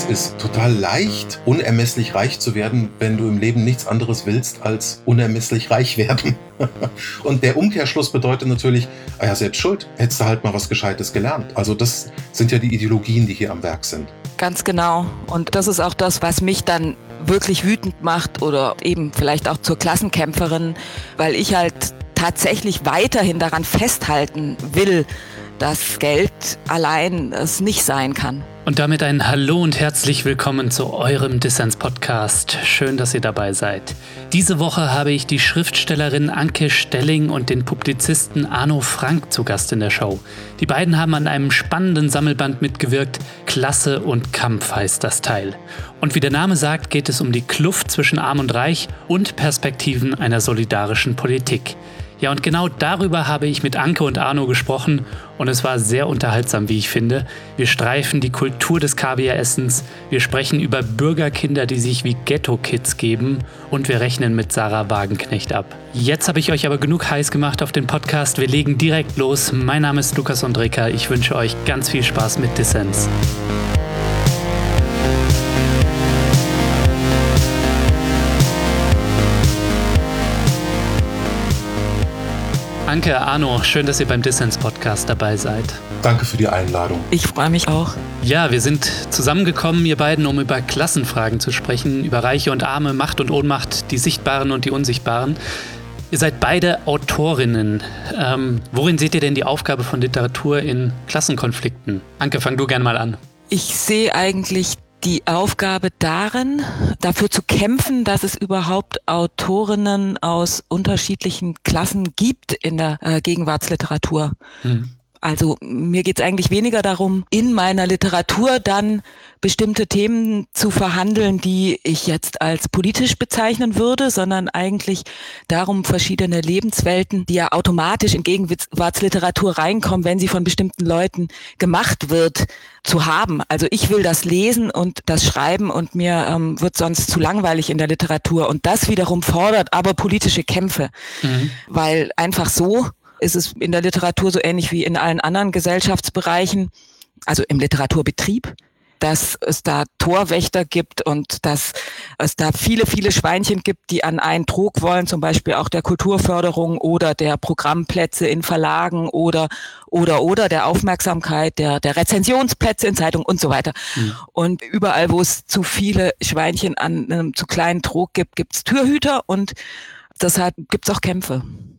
ist total leicht, unermesslich reich zu werden, wenn du im Leben nichts anderes willst, als unermesslich reich werden. Und der Umkehrschluss bedeutet natürlich, selbst schuld, hättest du halt mal was Gescheites gelernt. Also das sind ja die Ideologien, die hier am Werk sind. Ganz genau. Und das ist auch das, was mich dann wirklich wütend macht oder eben vielleicht auch zur Klassenkämpferin, weil ich halt tatsächlich weiterhin daran festhalten will, dass Geld allein es nicht sein kann. Und damit ein Hallo und herzlich willkommen zu eurem Dissens-Podcast. Schön, dass ihr dabei seid. Diese Woche habe ich die Schriftstellerin Anke Stelling und den Publizisten Arno Frank zu Gast in der Show. Die beiden haben an einem spannenden Sammelband mitgewirkt. Klasse und Kampf heißt das Teil. Und wie der Name sagt, geht es um die Kluft zwischen Arm und Reich und Perspektiven einer solidarischen Politik. Ja, und genau darüber habe ich mit Anke und Arno gesprochen und es war sehr unterhaltsam, wie ich finde. Wir streifen die Kultur des Kaviar-Essens, wir sprechen über Bürgerkinder, die sich wie Ghetto-Kids geben und wir rechnen mit Sarah Wagenknecht ab. Jetzt habe ich euch aber genug heiß gemacht auf den Podcast, wir legen direkt los. Mein Name ist Lukas Andreka, ich wünsche euch ganz viel Spaß mit Dissens. Anke, Arno, schön, dass ihr beim Dissens-Podcast dabei seid. Danke für die Einladung. Ich freue mich auch. Ja, wir sind zusammengekommen, ihr beiden, um über Klassenfragen zu sprechen, über Reiche und Arme, Macht und Ohnmacht, die Sichtbaren und die Unsichtbaren. Ihr seid beide Autorinnen. Worin seht ihr denn die Aufgabe von Literatur in Klassenkonflikten? Anke, fang du gerne mal an. Ich sehe eigentlich die Aufgabe darin, dafür zu kämpfen, dass es überhaupt Autorinnen aus unterschiedlichen Klassen gibt in der Gegenwartsliteratur. Also mir geht es eigentlich weniger darum, in meiner Literatur dann bestimmte Themen zu verhandeln, die ich jetzt als politisch bezeichnen würde, sondern eigentlich darum, verschiedene Lebenswelten, die ja automatisch in Gegenwartsliteratur reinkommen, wenn sie von bestimmten Leuten gemacht wird, zu haben. Also ich will das lesen und das schreiben und mir wird sonst zu langweilig in der Literatur. Und das wiederum fordert aber politische Kämpfe, weil einfach so ist es in der Literatur so ähnlich wie in allen anderen Gesellschaftsbereichen, also im Literaturbetrieb, dass es da Torwächter gibt und dass es da viele, viele Schweinchen gibt, die an einen Trog wollen, zum Beispiel auch der Kulturförderung oder der Programmplätze in Verlagen oder der Aufmerksamkeit, der Rezensionsplätze in Zeitungen und so weiter. Und überall, wo es zu viele Schweinchen an einem zu kleinen Trog gibt, gibt es Türhüter und deshalb gibt es auch Kämpfe.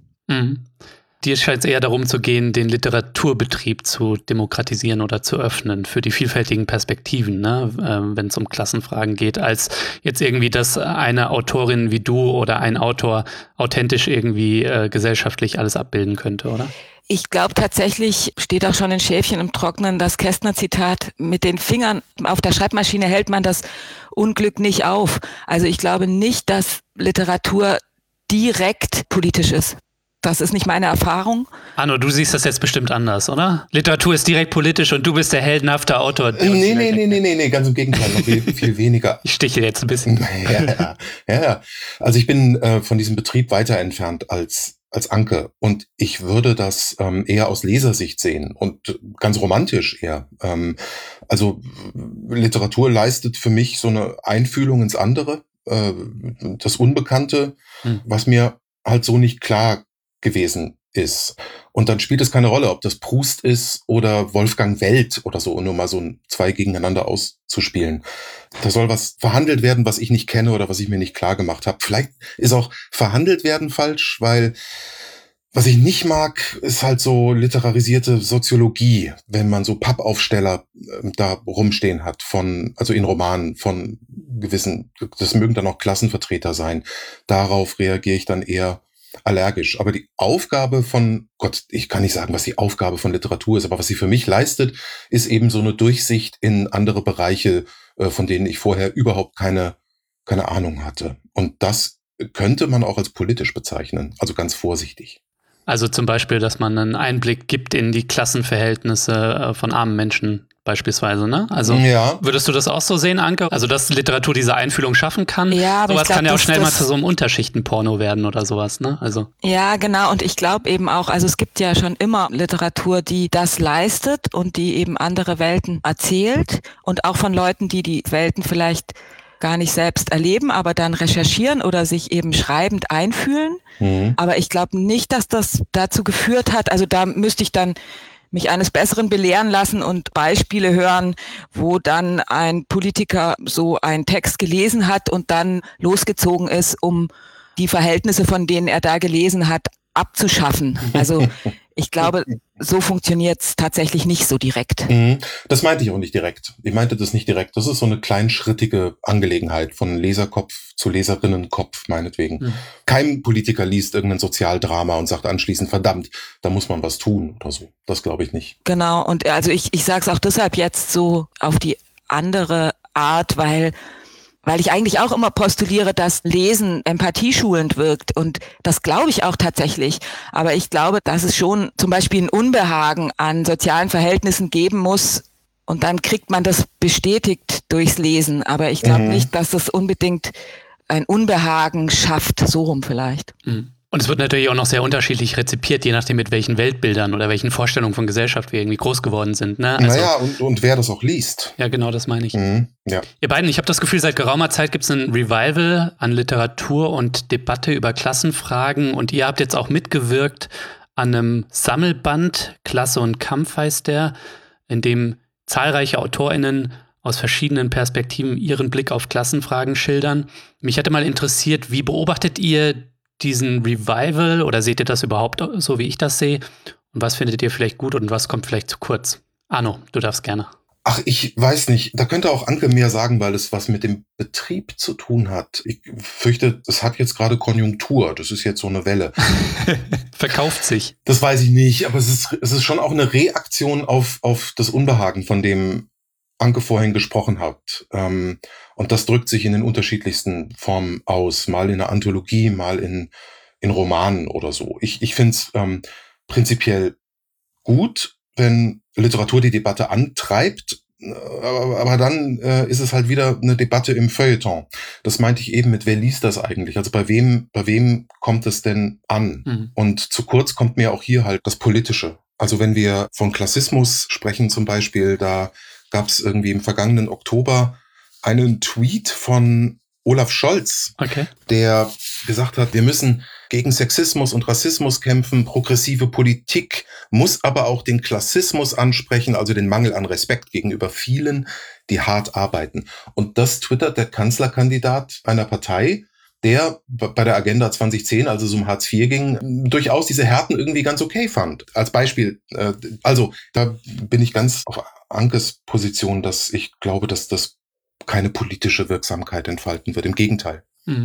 Dir scheint es eher darum zu gehen, den Literaturbetrieb zu demokratisieren oder zu öffnen für die vielfältigen Perspektiven, ne? Wenn es um Klassenfragen geht, als jetzt irgendwie, dass eine Autorin wie du oder ein Autor authentisch irgendwie gesellschaftlich alles abbilden könnte, oder? Ich glaube tatsächlich, steht auch schon in Schäfchen im Trocknen, das Kästner-Zitat, mit den Fingern auf der Schreibmaschine hält man das Unglück nicht auf. Also ich glaube nicht, dass Literatur direkt politisch ist. Das ist nicht meine Erfahrung. Arno, du siehst das jetzt bestimmt anders, oder? Literatur ist direkt politisch und du bist der heldenhafte Autor. Nee, ganz im Gegenteil, noch viel weniger. Ich stiche jetzt ein bisschen. Ja. Also ich bin von diesem Betrieb weiter entfernt als Anke und ich würde das eher aus Lesersicht sehen und ganz romantisch eher. Also Literatur leistet für mich so eine Einfühlung ins andere, das Unbekannte, was mir halt so nicht klar gewesen ist. Und dann spielt es keine Rolle, ob das Proust ist oder Wolfgang Welt oder so, nur mal so zwei gegeneinander auszuspielen. Da soll was verhandelt werden, was ich nicht kenne oder was ich mir nicht klar gemacht habe. Vielleicht ist auch verhandelt werden falsch, weil was ich nicht mag, ist halt so literarisierte Soziologie, wenn man so Pappaufsteller da rumstehen hat also in Romanen von gewissen, das mögen dann auch Klassenvertreter sein. Darauf reagiere ich dann eher allergisch. Aber die Aufgabe ich kann nicht sagen, was die Aufgabe von Literatur ist, aber was sie für mich leistet, ist eben so eine Durchsicht in andere Bereiche, von denen ich vorher überhaupt keine Ahnung hatte. Und das könnte man auch als politisch bezeichnen, also ganz vorsichtig. Also zum Beispiel, dass man einen Einblick gibt in die Klassenverhältnisse von armen Menschen beispielsweise, ne? Also Ja. würdest du das auch so sehen, Anke? Also dass Literatur diese Einfühlung schaffen kann? Ja, aber sowas ich glaub, kann ja auch dass schnell mal das- zu so einem Unterschichtenporno werden oder sowas, ne? Also Ja, genau. Und ich glaube eben auch, also es gibt ja schon immer Literatur, die das leistet und die eben andere Welten erzählt und auch von Leuten, die die Welten vielleicht gar nicht selbst erleben, aber dann recherchieren oder sich eben schreibend einfühlen. Aber ich glaube nicht, dass das dazu geführt hat, also da müsste ich dann mich eines Besseren belehren lassen und Beispiele hören, wo dann ein Politiker so einen Text gelesen hat und dann losgezogen ist, um die Verhältnisse, von denen er da gelesen hat, abzuschaffen. Also ich glaube, so funktioniert es tatsächlich nicht so direkt. Das meinte ich auch nicht direkt. Ich meinte das nicht direkt. Das ist so eine kleinschrittige Angelegenheit von Leserkopf zu Leserinnenkopf, meinetwegen. Kein Politiker liest irgendein Sozialdrama und sagt anschließend, verdammt, da muss man was tun oder so. Das glaube ich nicht. Genau, und also ich sage es auch deshalb jetzt so auf die andere Art, weil ich eigentlich auch immer postuliere, dass Lesen empathieschulend wirkt. Und das glaube ich auch tatsächlich. Aber ich glaube, dass es schon zum Beispiel ein Unbehagen an sozialen Verhältnissen geben muss. Und dann kriegt man das bestätigt durchs Lesen. Aber ich glaube nicht, dass das unbedingt ein Unbehagen schafft. So rum vielleicht. Und es wird natürlich auch noch sehr unterschiedlich rezipiert, je nachdem mit welchen Weltbildern oder welchen Vorstellungen von Gesellschaft wir irgendwie groß geworden sind. Ne? Also, naja, und wer das auch liest. Ja, genau, das meine ich. Ja. Ihr beiden, ich habe das Gefühl, seit geraumer Zeit gibt es ein Revival an Literatur und Debatte über Klassenfragen und ihr habt jetzt auch mitgewirkt an einem Sammelband, Klasse und Kampf heißt der, in dem zahlreiche AutorInnen aus verschiedenen Perspektiven ihren Blick auf Klassenfragen schildern. Mich hätte mal interessiert, wie beobachtet ihr diesen Revival oder seht ihr das überhaupt so, wie ich das sehe? Und was findet ihr vielleicht gut und was kommt vielleicht zu kurz? Arno, du darfst gerne. Ach, ich weiß nicht. Da könnte auch Anke mehr sagen, weil es was mit dem Betrieb zu tun hat. Ich fürchte, es hat jetzt gerade Konjunktur. Das ist jetzt so eine Welle. Verkauft sich. Das weiß ich nicht, aber es ist schon auch eine Reaktion auf das Unbehagen, von dem Anke vorhin gesprochen hat. Und das drückt sich in den unterschiedlichsten Formen aus. Mal in einer Anthologie, mal in Romanen oder so. Ich finde es prinzipiell gut, wenn Literatur die Debatte antreibt, aber dann ist es halt wieder eine Debatte im Feuilleton. Das meinte ich eben mit, wer liest das eigentlich? Also bei wem kommt es denn an? Und zu kurz kommt mir auch hier halt das Politische. Also wenn wir von Klassismus sprechen zum Beispiel, da gab es irgendwie im vergangenen Oktober einen Tweet von Olaf Scholz, der gesagt hat, wir müssen gegen Sexismus und Rassismus kämpfen, progressive Politik muss aber auch den Klassismus ansprechen, also den Mangel an Respekt gegenüber vielen, die hart arbeiten. Und das twittert der Kanzlerkandidat einer Partei, der bei der Agenda 2010, also so um Hartz IV ging, durchaus diese Härten irgendwie ganz okay fand. Als Beispiel, also da bin ich ganz auf Ankes Position, dass ich glaube, dass das keine politische Wirksamkeit entfalten wird. Im Gegenteil.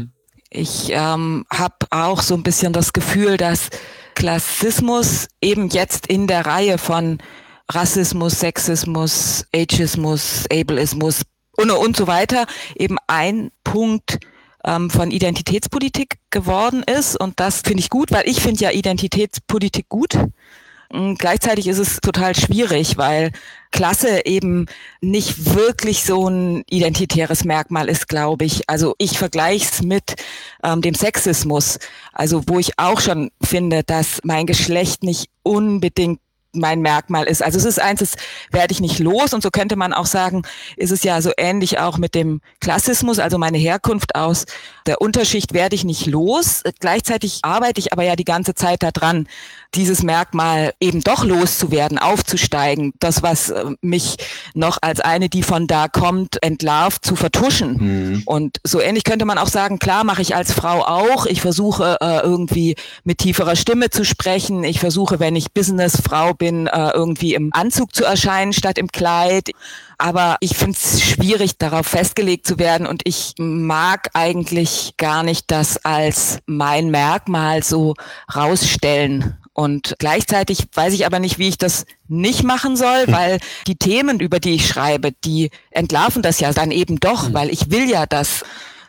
Ich habe auch so ein bisschen das Gefühl, dass Klassismus eben jetzt in der Reihe von Rassismus, Sexismus, Ageismus, Ableismus und so weiter eben ein Punkt von Identitätspolitik geworden ist. Und das finde ich gut, weil ich finde ja Identitätspolitik gut. Und gleichzeitig ist es total schwierig, weil Klasse eben nicht wirklich so ein identitäres Merkmal ist, glaube ich. Also ich vergleiche es mit dem Sexismus, also wo ich auch schon finde, dass mein Geschlecht nicht unbedingt mein Merkmal ist. Also es ist eins, das werde ich nicht los. Und so könnte man auch sagen, ist es ja so ähnlich auch mit dem Klassismus, also meine Herkunft aus der Unterschicht werde ich nicht los. Gleichzeitig arbeite ich aber ja die ganze Zeit daran, dieses Merkmal eben doch loszuwerden, aufzusteigen, das, was mich noch als eine, die von da kommt, entlarvt, zu vertuschen. Und so ähnlich könnte man auch sagen, klar mache ich als Frau auch. Ich versuche irgendwie mit tieferer Stimme zu sprechen. Ich versuche, wenn ich Businessfrau bin, irgendwie im Anzug zu erscheinen statt im Kleid. Aber ich finde es schwierig, darauf festgelegt zu werden. Und ich mag eigentlich gar nicht das als mein Merkmal so rausstellen. Und gleichzeitig weiß ich aber nicht, wie ich das nicht machen soll, weil die Themen, über die ich schreibe, die entlarven das ja dann eben doch, weil ich will ja, dass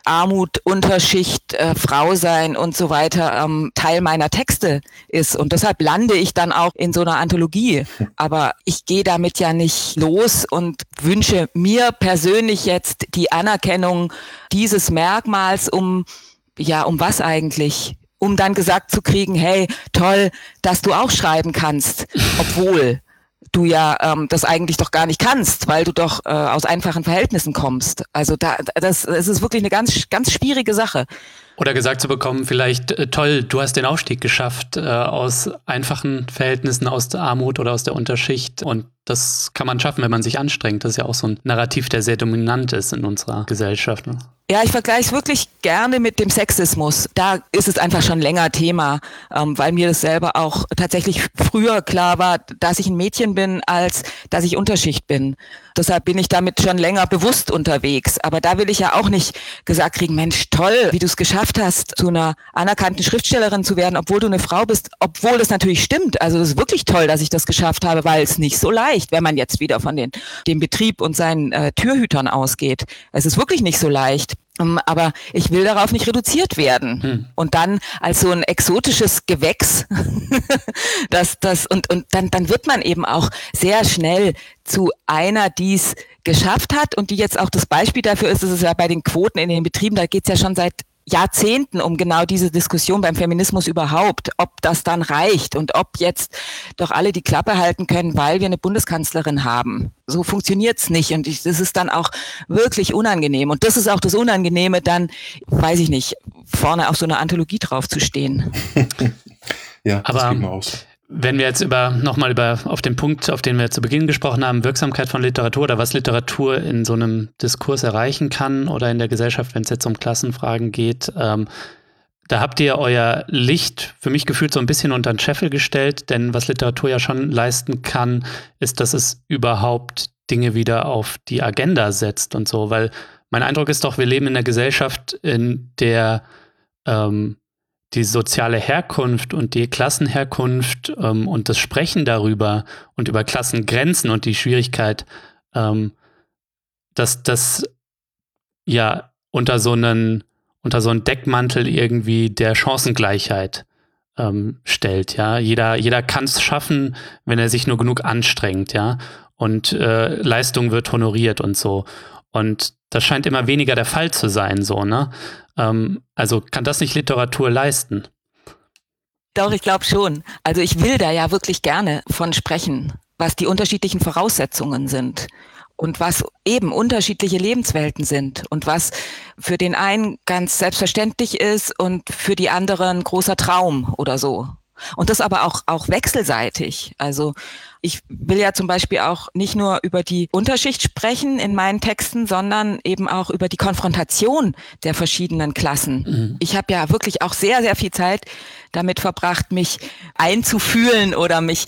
Armut, Unterschicht, Frau sein und so weiter Teil meiner Texte ist. Und deshalb lande ich dann auch in so einer Anthologie. Aber ich gehe damit ja nicht los und wünsche mir persönlich jetzt die Anerkennung dieses Merkmals, um was eigentlich? Um dann gesagt zu kriegen, hey, toll, dass du auch schreiben kannst, obwohl du ja das eigentlich doch gar nicht kannst, weil du doch aus einfachen Verhältnissen kommst. Also es ist wirklich eine ganz, ganz schwierige Sache. Oder gesagt zu bekommen, vielleicht, toll, du hast den Aufstieg geschafft aus einfachen Verhältnissen, aus der Armut oder aus der Unterschicht. Und das kann man schaffen, wenn man sich anstrengt. Das ist ja auch so ein Narrativ, der sehr dominant ist in unserer Gesellschaft. Ne? Ja, ich vergleiche es wirklich gerne mit dem Sexismus. Da ist es einfach schon länger Thema, weil mir das selber auch tatsächlich früher klar war, dass ich ein Mädchen bin, als dass ich Unterschicht bin. Deshalb bin ich damit schon länger bewusst unterwegs. Aber da will ich ja auch nicht gesagt kriegen, Mensch, toll, wie du es geschafft hast, zu einer anerkannten Schriftstellerin zu werden, obwohl du eine Frau bist, obwohl das natürlich stimmt. Also es ist wirklich toll, dass ich das geschafft habe, weil es nicht so leicht, wenn man jetzt wieder von dem Betrieb und seinen Türhütern ausgeht. Es ist wirklich nicht so leicht. Aber ich will darauf nicht reduziert werden. Und dann als so ein exotisches Gewächs, dann wird man eben auch sehr schnell zu einer, die es geschafft hat und die jetzt auch das Beispiel dafür ist, es ist ja bei den Quoten in den Betrieben, da geht es ja schon seit Jahrzehnten um genau diese Diskussion beim Feminismus überhaupt, ob das dann reicht und ob jetzt doch alle die Klappe halten können, weil wir eine Bundeskanzlerin haben. So funktioniert's nicht und das ist dann auch wirklich unangenehm. Und das ist auch das Unangenehme, dann, weiß ich nicht, vorne auf so einer Anthologie drauf zu stehen. Ja, das aber geht mir aus. Wenn wir jetzt nochmal auf den Punkt, auf den wir zu Beginn gesprochen haben, Wirksamkeit von Literatur oder was Literatur in so einem Diskurs erreichen kann oder in der Gesellschaft, wenn es jetzt um Klassenfragen geht, da habt ihr euer Licht für mich gefühlt so ein bisschen unter den Scheffel gestellt, denn was Literatur ja schon leisten kann, ist, dass es überhaupt Dinge wieder auf die Agenda setzt und so, weil mein Eindruck ist doch, wir leben in einer Gesellschaft, in der die soziale Herkunft und die Klassenherkunft und das Sprechen darüber und über Klassengrenzen und die Schwierigkeit, dass das ja unter so einen Deckmantel irgendwie der Chancengleichheit stellt, ja. Jeder kann es schaffen, wenn er sich nur genug anstrengt, ja. Und Leistung wird honoriert und so. Und das scheint immer weniger der Fall zu sein, so, ne? Also kann das nicht Literatur leisten? Doch, ich glaube schon. Also ich will da ja wirklich gerne von sprechen, was die unterschiedlichen Voraussetzungen sind und was eben unterschiedliche Lebenswelten sind und was für den einen ganz selbstverständlich ist und für die anderen ein großer Traum oder so. Und das aber auch wechselseitig. Also ich will ja zum Beispiel auch nicht nur über die Unterschicht sprechen in meinen Texten, sondern eben auch über die Konfrontation der verschiedenen Klassen. Mhm. Ich habe ja wirklich auch sehr, sehr viel Zeit damit verbracht, mich einzufühlen oder mich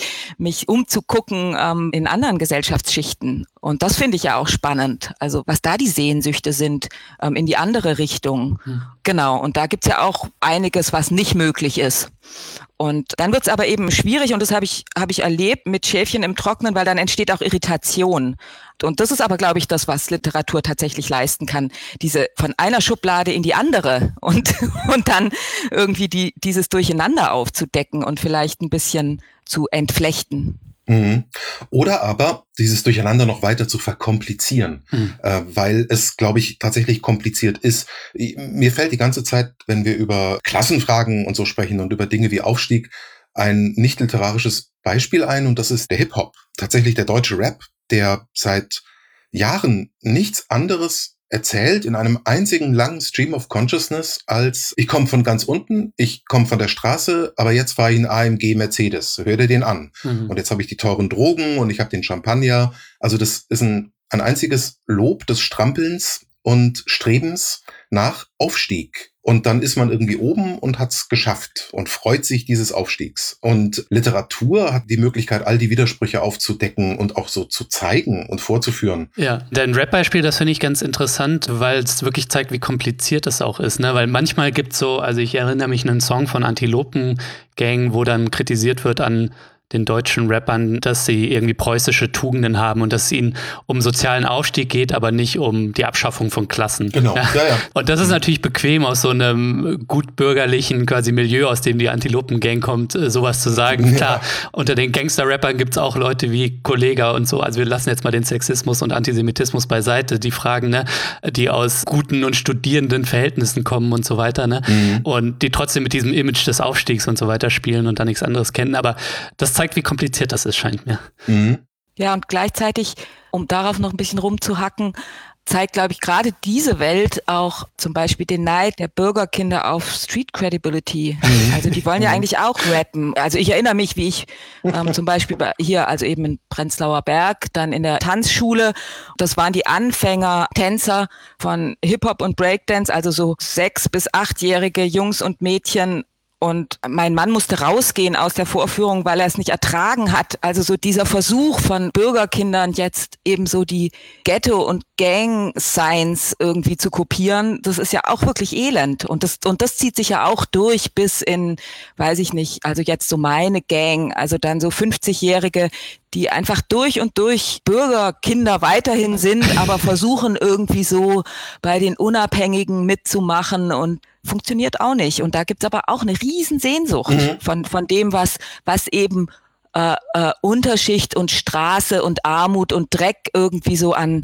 umzugucken in anderen Gesellschaftsschichten. Und das finde ich ja auch spannend. Also was da die Sehnsüchte sind in die andere Richtung. Mhm. Genau. Und da gibt's ja auch einiges, was nicht möglich ist. Und dann wird's aber eben schwierig und das habe ich erlebt mit Schäfchen im Trocknen, weil dann entsteht auch Irritation. Und das ist aber, glaube ich, das, was Literatur tatsächlich leisten kann. Diese von einer Schublade in die andere und dann irgendwie dieses Durcheinander aufzudecken und vielleicht ein bisschen zu entflechten. Mhm. Oder aber dieses Durcheinander noch weiter zu verkomplizieren, weil es, glaube ich, tatsächlich kompliziert ist. Mir fällt die ganze Zeit, wenn wir über Klassenfragen und so sprechen und über Dinge wie Aufstieg, ein nicht literarisches Beispiel ein und das ist der Hip-Hop. Tatsächlich der deutsche Rap, der seit Jahren nichts anderes erzählt in einem einzigen langen Stream of Consciousness als ich komme von ganz unten, ich komme von der Straße, aber jetzt fahre ich einen AMG Mercedes. Hör dir den an. Mhm. Und jetzt habe ich die teuren Drogen und ich habe den Champagner. Also das ist ein einziges Lob des Strampelns und Strebens nach Aufstieg. Und dann ist man irgendwie oben und hat's geschafft und freut sich dieses Aufstiegs. Und Literatur hat die Möglichkeit, all die Widersprüche aufzudecken und auch so zu zeigen und vorzuführen. Ja, dein Rap-Beispiel, das finde ich ganz interessant, weil es wirklich zeigt, wie kompliziert das auch ist. Ne? Weil manchmal gibt's so, also ich erinnere mich an einen Song von Antilopen Gang, wo dann kritisiert wird an den deutschen Rappern, dass sie irgendwie preußische Tugenden haben und dass es ihnen um sozialen Aufstieg geht, aber nicht um die Abschaffung von Klassen. Genau, ja. Und das ist natürlich bequem aus so einem gutbürgerlichen quasi Milieu, aus dem die Antilopen-Gang kommt, sowas zu sagen. Ja. Klar, unter den Gangster-Rappern gibt es auch Leute wie Kollega und so. Also wir lassen jetzt mal den Sexismus und Antisemitismus beiseite. Die Fragen, ne, die aus guten und studierenden Verhältnissen kommen und so weiter, ne? Und die trotzdem mit diesem Image des Aufstiegs und so weiter spielen und dann nichts anderes kennen. Aber das zeigt, wie kompliziert das ist, scheint mir. Ja, und gleichzeitig, um darauf noch ein bisschen rumzuhacken, zeigt, glaube ich, gerade diese Welt auch zum Beispiel den Neid der Bürgerkinder auf Street Credibility. Also die wollen ja eigentlich auch rappen. Also ich erinnere mich, wie ich zum Beispiel hier, also eben in Prenzlauer Berg, dann in der Tanzschule, das waren die Anfänger-Tänzer von Hip-Hop und Breakdance, also so 6- bis 8-jährige Jungs und Mädchen. Und mein Mann musste rausgehen aus der Vorführung, weil er es nicht ertragen hat. Also so dieser Versuch von Bürgerkindern jetzt eben so die Ghetto- und Gang-Signs irgendwie zu kopieren, das ist ja auch wirklich elend. Und das zieht sich ja auch durch bis in, weiß ich nicht, also jetzt so meine Gang, also dann so 50-Jährige, die einfach durch und durch Bürgerkinder weiterhin sind, aber versuchen irgendwie so bei den Unabhängigen mitzumachen und funktioniert auch nicht. Und da gibt's aber auch eine riesen Sehnsucht von dem, was eben Unterschicht und Straße und Armut und Dreck irgendwie so an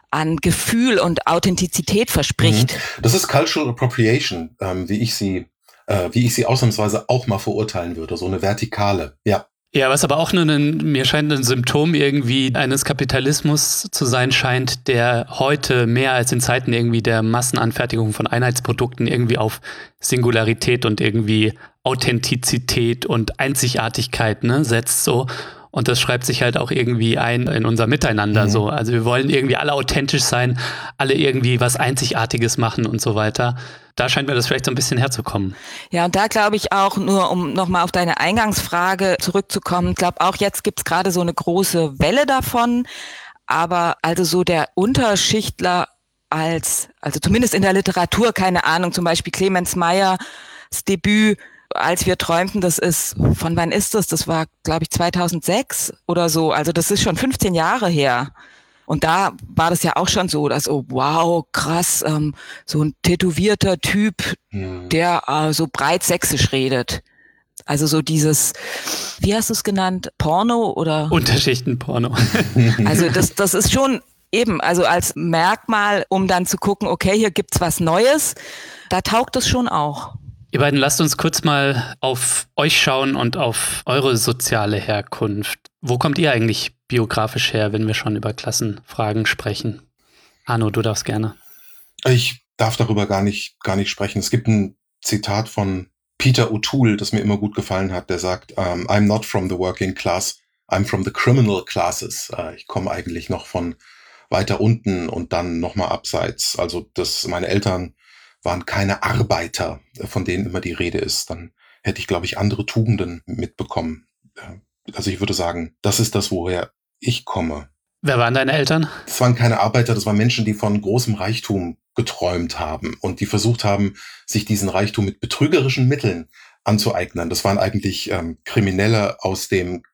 Gefühl und Authentizität verspricht. Das ist Cultural Appropriation, wie ich sie ausnahmsweise auch mal verurteilen würde. So eine Vertikale, ja. Ja, was aber auch mir scheint ein Symptom irgendwie eines Kapitalismus zu sein scheint, der heute mehr als in Zeiten irgendwie der Massenanfertigung von Einheitsprodukten irgendwie auf Singularität und irgendwie Authentizität und Einzigartigkeit setzt so. Und das schreibt sich halt auch irgendwie ein in unser Miteinander so. Also wir wollen irgendwie alle authentisch sein, alle irgendwie was Einzigartiges machen und so weiter. Da scheint mir das vielleicht so ein bisschen herzukommen. Ja, und da glaube ich auch, nur um nochmal auf deine Eingangsfrage zurückzukommen, ich glaube auch jetzt gibt's gerade so eine große Welle davon, aber also so der Unterschichtler also zumindest in der Literatur, keine Ahnung, zum Beispiel Clemens Mayers Debüt Als wir träumten, von wann ist das? Das war, glaube ich, 2006 oder so. Also das ist schon 15 Jahre her. Und da war das ja auch schon so, dass, oh wow, krass, so ein tätowierter Typ, der so breit sächsisch redet. Also so dieses, wie hast du es genannt, Porno oder? Unterschichtenporno. Also das ist schon eben, also als Merkmal, um dann zu gucken, okay, hier gibt's was Neues, da taugt es schon auch. Ihr beiden, lasst uns kurz mal auf euch schauen und auf eure soziale Herkunft. Wo kommt ihr eigentlich biografisch her, wenn wir schon über Klassenfragen sprechen? Arno, du darfst gerne. Ich darf darüber gar nicht sprechen. Es gibt ein Zitat von Peter O'Toole, das mir immer gut gefallen hat, der sagt, I'm not from the working class, I'm from the criminal classes. Ich komme eigentlich noch von weiter unten und dann nochmal abseits. Also meine Eltern waren keine Arbeiter, von denen immer die Rede ist. Dann hätte ich, glaube ich, andere Tugenden mitbekommen. Also ich würde sagen, das ist das, woher ich komme. Wer waren deine Eltern? Das waren keine Arbeiter, das waren Menschen, die von großem Reichtum geträumt haben und die versucht haben, sich diesen Reichtum mit betrügerischen Mitteln anzueignen. Das waren eigentlich Kriminelle aus dem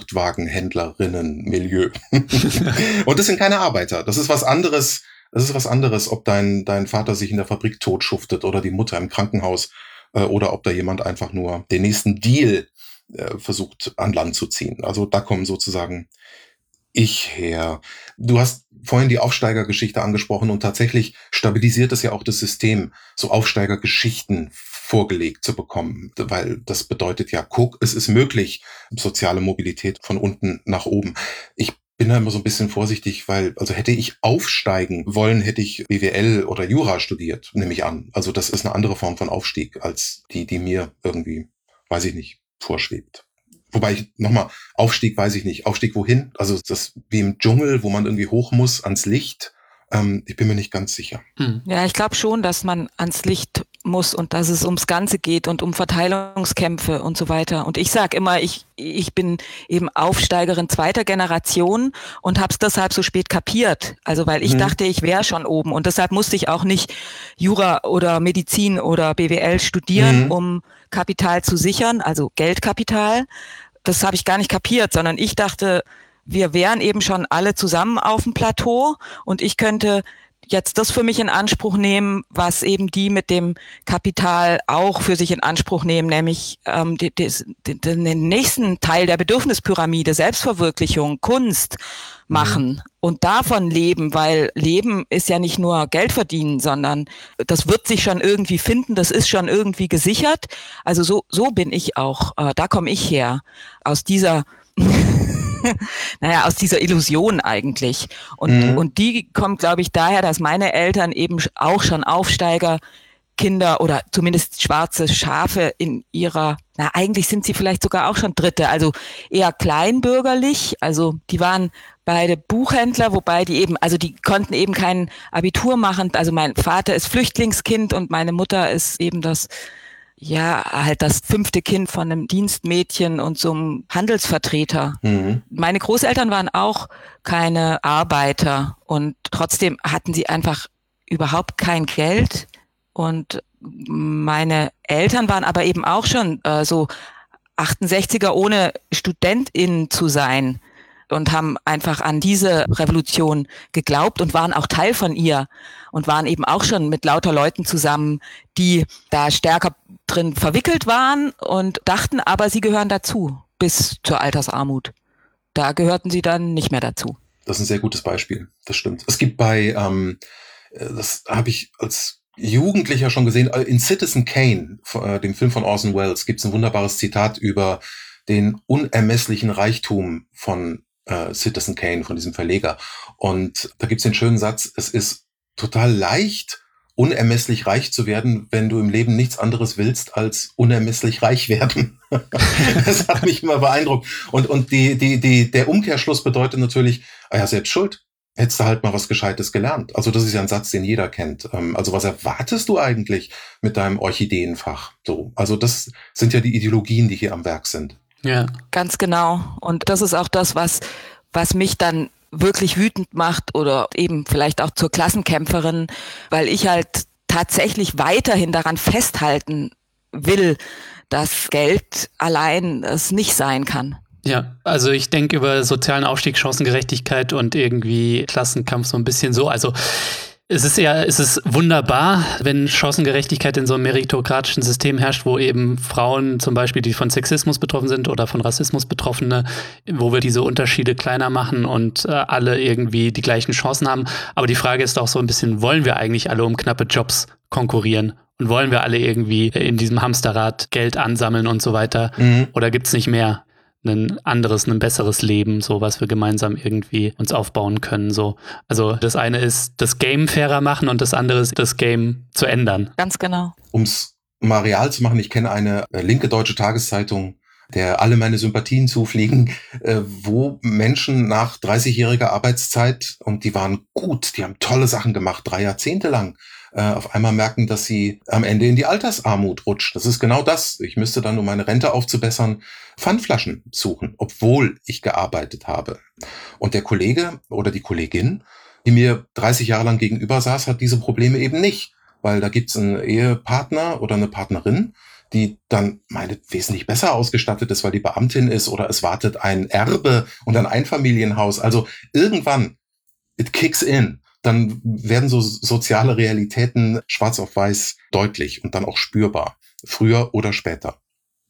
Gebrauchtwagenhändlerinnen-Milieu. Und das sind keine Arbeiter. Das ist was anderes. Das ist was anderes, ob dein Vater sich in der Fabrik totschuftet oder die Mutter im Krankenhaus oder ob da jemand einfach nur den nächsten Deal versucht an Land zu ziehen. Also da kommen sozusagen ich her. Du hast vorhin die Aufsteigergeschichte angesprochen und tatsächlich stabilisiert es ja auch das System, so Aufsteigergeschichten vorgelegt zu bekommen, weil das bedeutet ja, guck, es ist möglich, soziale Mobilität von unten nach oben. Ich bin da immer so ein bisschen vorsichtig, weil, also hätte ich aufsteigen wollen, hätte ich BWL oder Jura studiert, nehme ich an. Also das ist eine andere Form von Aufstieg als die mir irgendwie, weiß ich nicht, vorschwebt. Wobei Aufstieg weiß ich nicht. Aufstieg wohin? Also das wie im Dschungel, wo man irgendwie hoch muss ans Licht. Ich bin mir nicht ganz sicher. Ja, ich glaube schon, dass man ans Licht muss und dass es ums Ganze geht und um Verteilungskämpfe und so weiter. Und ich sage immer, ich bin eben Aufsteigerin zweiter Generation und habe es deshalb so spät kapiert. Also weil ich dachte, ich wäre schon oben und deshalb musste ich auch nicht Jura oder Medizin oder BWL studieren, um Kapital zu sichern, also Geldkapital. das habe ich gar nicht kapiert, sondern ich dachte, wir wären eben schon alle zusammen auf dem Plateau und ich könnte jetzt das für mich in Anspruch nehmen, was eben die mit dem Kapital auch für sich in Anspruch nehmen, nämlich den nächsten Teil der Bedürfnispyramide, Selbstverwirklichung, Kunst machen und davon leben, weil Leben ist ja nicht nur Geld verdienen, sondern das wird sich schon irgendwie finden, das ist schon irgendwie gesichert. Also so bin ich auch, da komme ich her, aus dieser aus dieser Illusion eigentlich. Und die kommt, glaube ich, daher, dass meine Eltern eben auch schon Aufsteigerkinder oder zumindest schwarze Schafe in ihrer, eigentlich sind sie vielleicht sogar auch schon Dritte, also eher kleinbürgerlich. Also die waren beide Buchhändler, wobei die konnten eben kein Abitur machen. Also mein Vater ist Flüchtlingskind und meine Mutter ist eben das 5. Kind von einem Dienstmädchen und so einem Handelsvertreter. Meine Großeltern waren auch keine Arbeiter und trotzdem hatten sie einfach überhaupt kein Geld. Und meine Eltern waren aber eben auch schon so 68er, ohne Studentin zu sein. Und haben einfach an diese Revolution geglaubt und waren auch Teil von ihr und waren eben auch schon mit lauter Leuten zusammen, die da stärker drin verwickelt waren und dachten, aber sie gehören dazu bis zur Altersarmut. Da gehörten sie dann nicht mehr dazu. Das ist ein sehr gutes Beispiel, das stimmt. Es gibt das habe ich als Jugendlicher schon gesehen, in Citizen Kane, dem Film von Orson Welles, gibt es ein wunderbares Zitat über den unermesslichen Reichtum von Citizen Kane, von diesem Verleger. Und da gibt's den schönen Satz, es ist total leicht, unermesslich reich zu werden, wenn du im Leben nichts anderes willst, als unermesslich reich werden. Das hat mich immer beeindruckt. Und der Umkehrschluss bedeutet natürlich, selbst schuld. Hättest du halt mal was Gescheites gelernt. Also das ist ja ein Satz, den jeder kennt. Also was erwartest du eigentlich mit deinem Orchideenfach? So, also das sind ja die Ideologien, die hier am Werk sind. Ja, ganz genau. Und das ist auch das, was mich dann wirklich wütend macht oder eben vielleicht auch zur Klassenkämpferin, weil ich halt tatsächlich weiterhin daran festhalten will, dass Geld allein es nicht sein kann. Ja, also ich denke über sozialen Aufstieg, Chancengerechtigkeit und irgendwie Klassenkampf so ein bisschen so. Also es ist wunderbar, wenn Chancengerechtigkeit in so einem meritokratischen System herrscht, wo eben Frauen zum Beispiel, die von Sexismus betroffen sind oder von Rassismus Betroffene, wo wir diese Unterschiede kleiner machen und alle irgendwie die gleichen Chancen haben. Aber die Frage ist auch so ein bisschen, wollen wir eigentlich alle um knappe Jobs konkurrieren? Und wollen wir alle irgendwie in diesem Hamsterrad Geld ansammeln und so weiter? Oder gibt's nicht mehr? Ein besseres Leben, so was wir gemeinsam irgendwie uns aufbauen können. So. Also das eine ist das Game fairer machen und das andere ist das Game zu ändern. Ganz genau. Um es mal real zu machen, ich kenne eine linke deutsche Tageszeitung, der alle meine Sympathien zufliegen, wo Menschen nach 30-jähriger Arbeitszeit, und die waren gut, die haben tolle Sachen gemacht, 3 Jahrzehnte lang, auf einmal merken, dass sie am Ende in die Altersarmut rutscht. Das ist genau das. Ich müsste dann, um meine Rente aufzubessern, Pfandflaschen suchen, obwohl ich gearbeitet habe. Und der Kollege oder die Kollegin, die mir 30 Jahre lang gegenüber saß, hat diese Probleme eben nicht. Weil da gibt's einen Ehepartner oder eine Partnerin, die dann wesentlich besser ausgestattet ist, weil die Beamtin ist, oder es wartet ein Erbe und ein Einfamilienhaus. Also irgendwann, it kicks in. Dann werden so soziale Realitäten schwarz auf weiß deutlich und dann auch spürbar. Früher oder später.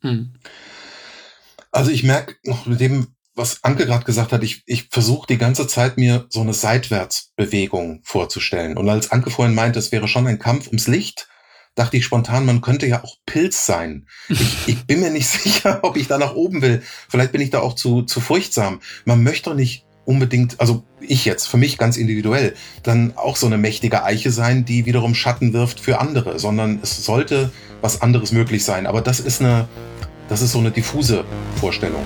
Also ich merke noch mit dem, was Anke gerade gesagt hat, ich versuche die ganze Zeit, mir so eine Seitwärtsbewegung vorzustellen. Und als Anke vorhin meinte, es wäre schon ein Kampf ums Licht, dachte ich spontan, man könnte ja auch Pilz sein. Ich bin mir nicht sicher, ob ich da nach oben will. Vielleicht bin ich da auch zu furchtsam. Man möchte doch nicht unbedingt, also ich jetzt, für mich ganz individuell, dann auch so eine mächtige Eiche sein, die wiederum Schatten wirft für andere, sondern es sollte was anderes möglich sein. Aber das ist so eine diffuse Vorstellung.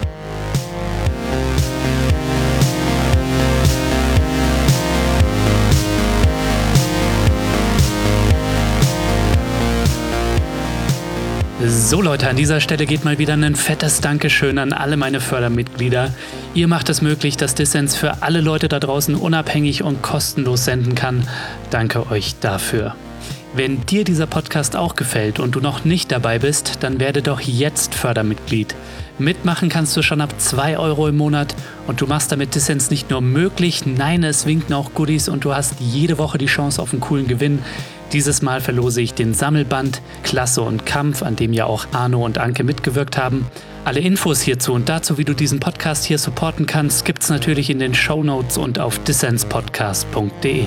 So Leute, an dieser Stelle geht mal wieder ein fettes Dankeschön an alle meine Fördermitglieder. Ihr macht es möglich, dass Dissens für alle Leute da draußen unabhängig und kostenlos senden kann. Danke euch dafür. Wenn dir dieser Podcast auch gefällt und du noch nicht dabei bist, dann werde doch jetzt Fördermitglied. Mitmachen kannst du schon ab 2 Euro im Monat und du machst damit Dissens nicht nur möglich, nein, es winken auch Goodies und du hast jede Woche die Chance auf einen coolen Gewinn. Dieses Mal verlose ich den Sammelband Klasse und Kampf, an dem ja auch Arno und Anke mitgewirkt haben. Alle Infos hierzu und dazu, wie du diesen Podcast hier supporten kannst, gibt's natürlich in den Shownotes und auf dissenspodcast.de.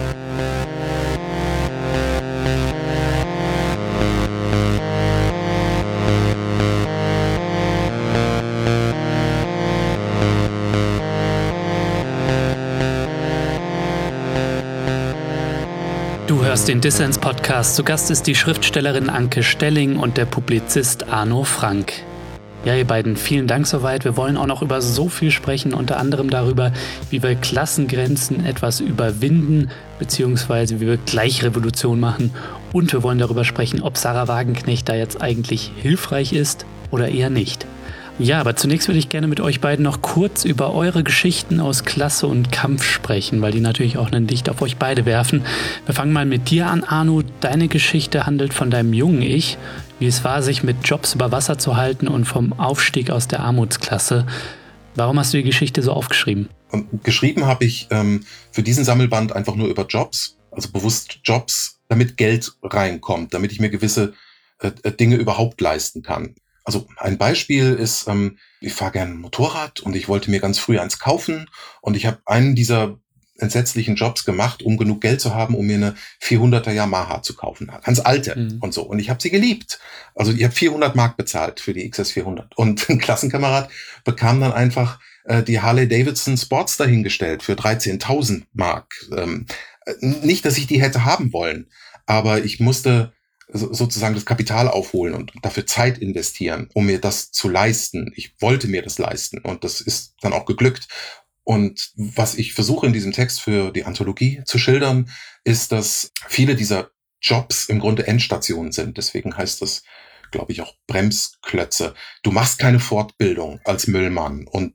Du hörst den Dissens-Podcast. Zu Gast ist die Schriftstellerin Anke Stelling und der Publizist Arno Frank. Ja, ihr beiden, vielen Dank soweit. Wir wollen auch noch über so viel sprechen, unter anderem darüber, wie wir Klassengrenzen etwas überwinden, beziehungsweise wie wir Gleichrevolution machen. Und wir wollen darüber sprechen, ob Sarah Wagenknecht da jetzt eigentlich hilfreich ist oder eher nicht. Ja, aber zunächst würde ich gerne mit euch beiden noch kurz über eure Geschichten aus Klasse und Kampf sprechen, weil die natürlich auch ein Licht auf euch beide werfen. Wir fangen mal mit dir an, Arno. Deine Geschichte handelt von deinem jungen Ich, wie es war, sich mit Jobs über Wasser zu halten und vom Aufstieg aus der Armutsklasse. Warum hast du die Geschichte so aufgeschrieben? Geschrieben habe ich für diesen Sammelband einfach nur über Jobs, also bewusst Jobs, damit Geld reinkommt, damit ich mir gewisse Dinge überhaupt leisten kann. Also ein Beispiel ist, ich fahre gerne Motorrad und ich wollte mir ganz früh eins kaufen und ich habe einen dieser entsetzlichen Jobs gemacht, um genug Geld zu haben, um mir eine 400er Yamaha zu kaufen. Ganz alte und so. Und ich habe sie geliebt. Also ich habe 400 Mark bezahlt für die XS400. Und ein Klassenkamerad bekam dann einfach die Harley-Davidson Sportster hingestellt für 13.000 Mark. Nicht, dass ich die hätte haben wollen, aber ich musste sozusagen das Kapital aufholen und dafür Zeit investieren, um mir das zu leisten. Ich wollte mir das leisten und das ist dann auch geglückt. Und was ich versuche in diesem Text für die Anthologie zu schildern, ist, dass viele dieser Jobs im Grunde Endstationen sind. Deswegen heißt das, glaube ich, auch Bremsklötze. Du machst keine Fortbildung als Müllmann und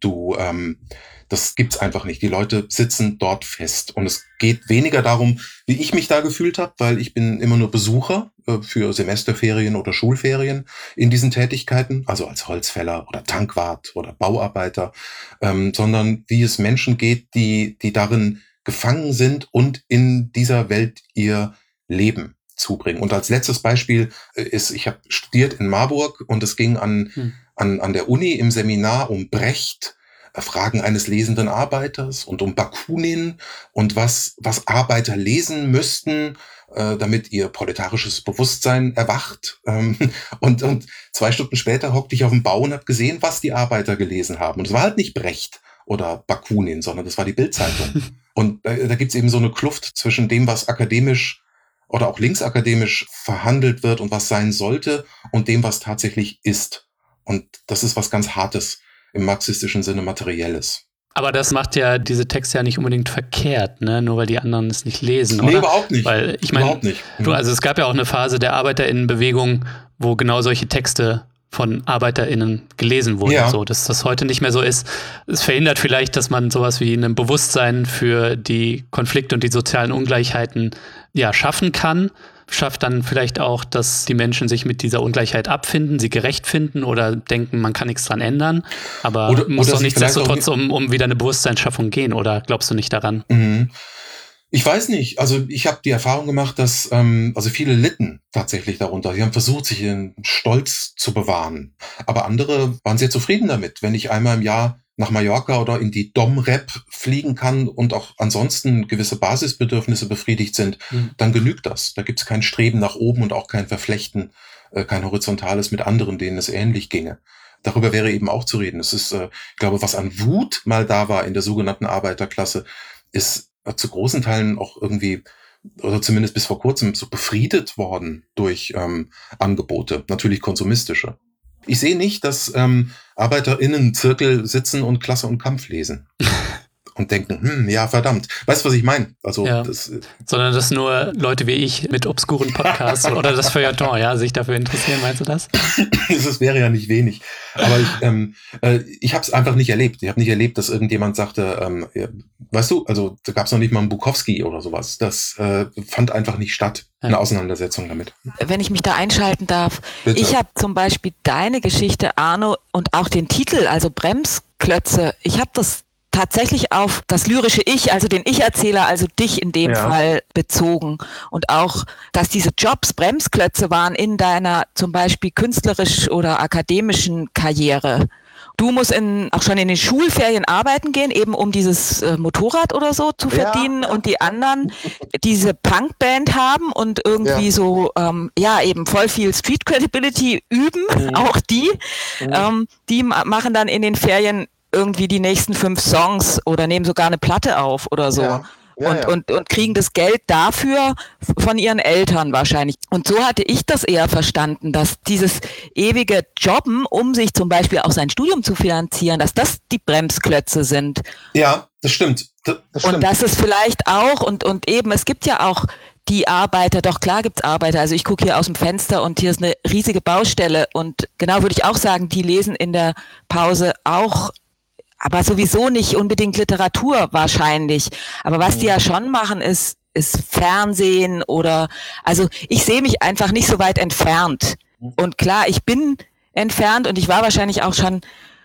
das gibt's einfach nicht. Die Leute sitzen dort fest. Und es geht weniger darum, wie ich mich da gefühlt habe, weil ich bin immer nur Besucher für Semesterferien oder Schulferien in diesen Tätigkeiten, also als Holzfäller oder Tankwart oder Bauarbeiter, sondern wie es Menschen geht, die darin gefangen sind und in dieser Welt ihr Leben zubringen. Und als letztes Beispiel ist, ich habe studiert in Marburg und es ging an der Uni im Seminar um Brecht, Fragen eines lesenden Arbeiters und um Bakunin und was Arbeiter lesen müssten, damit ihr proletarisches Bewusstsein erwacht. Und 2 Stunden später hockte ich auf dem Bau und habe gesehen, was die Arbeiter gelesen haben. Und es war halt nicht Brecht oder Bakunin, sondern das war die Bild-Zeitung. Und da gibt's eben so eine Kluft zwischen dem, was akademisch oder auch linksakademisch verhandelt wird und was sein sollte und dem, was tatsächlich ist. Und das ist was ganz Hartes, im marxistischen Sinne Materielles. Aber das macht ja diese Texte ja nicht unbedingt verkehrt, ne? Nur weil die anderen es nicht lesen, oder? Nee, überhaupt nicht. Weil ich meine, also es gab ja auch eine Phase der ArbeiterInnenbewegung, wo genau solche Texte von ArbeiterInnen gelesen wurden. Ja. So, dass das heute nicht mehr so ist. Es verhindert vielleicht, dass man sowas wie ein Bewusstsein für die Konflikte und die sozialen Ungleichheiten schaffen kann. Schafft dann vielleicht auch, dass die Menschen sich mit dieser Ungleichheit abfinden, sie gerecht finden oder denken, man kann nichts dran ändern. Aber muss doch nichtsdestotrotz um wieder eine Bewusstseinsschaffung gehen, oder glaubst du nicht daran? Ich weiß nicht. Also ich habe die Erfahrung gemacht, dass viele litten tatsächlich darunter. Sie haben versucht, sich ihren Stolz zu bewahren. Aber andere waren sehr zufrieden damit, wenn ich einmal im Jahr nach Mallorca oder in die Dom-Rep fliegen kann und auch ansonsten gewisse Basisbedürfnisse befriedigt sind, dann genügt das. Da gibt's kein Streben nach oben und auch kein Verflechten, kein Horizontales mit anderen, denen es ähnlich ginge. Darüber wäre eben auch zu reden. Es ist, ich glaube, was an Wut mal da war in der sogenannten Arbeiterklasse, ist zu großen Teilen auch irgendwie, oder zumindest bis vor kurzem, so befriedet worden durch Angebote, natürlich konsumistische. Ich sehe nicht, dass ArbeiterInnen-Zirkel sitzen und Klasse und Kampf lesen. und denken, ja, verdammt. Weißt du, was ich meine? Also, ja. Sondern dass nur Leute wie ich mit obskuren Podcasts oder das Feuilleton, ja, sich dafür interessieren, meinst du das? Das wäre ja nicht wenig. Aber ich habe es einfach nicht erlebt. Ich habe nicht erlebt, dass irgendjemand sagte, weißt du, also da gab es noch nicht mal einen Bukowski oder sowas. Das fand einfach nicht statt, eine Auseinandersetzung damit. Wenn ich mich da einschalten darf. Bitte. Ich habe zum Beispiel deine Geschichte, Arno, und auch den Titel, also Bremsklötze, ich habe das tatsächlich auf das lyrische Ich, also den Ich-Erzähler, also dich in dem Fall bezogen. Und auch, dass diese Jobs Bremsklötze waren in deiner zum Beispiel künstlerisch oder akademischen Karriere. Du musst auch schon in den Schulferien arbeiten gehen, eben um dieses Motorrad oder so zu verdienen und die anderen diese Punkband haben und irgendwie so, eben voll viel Street Credibility üben, auch die. Die machen dann in den Ferien irgendwie die nächsten 5 Songs oder nehmen sogar eine Platte auf oder so. Ja. Und kriegen das Geld dafür von ihren Eltern wahrscheinlich. Und so hatte ich das eher verstanden, dass dieses ewige Jobben, um sich zum Beispiel auch sein Studium zu finanzieren, dass das die Bremsklötze sind. Ja, das stimmt. Das stimmt. Und das ist vielleicht auch, und eben, es gibt ja auch die Arbeiter, doch klar gibt's Arbeiter. Also ich gucke hier aus dem Fenster und hier ist eine riesige Baustelle. Und genau würde ich auch sagen, die lesen in der Pause auch, aber sowieso nicht unbedingt Literatur wahrscheinlich. Aber was die ja schon machen, ist Fernsehen oder, also ich sehe mich einfach nicht so weit entfernt. Und klar, ich bin entfernt und ich war wahrscheinlich auch schon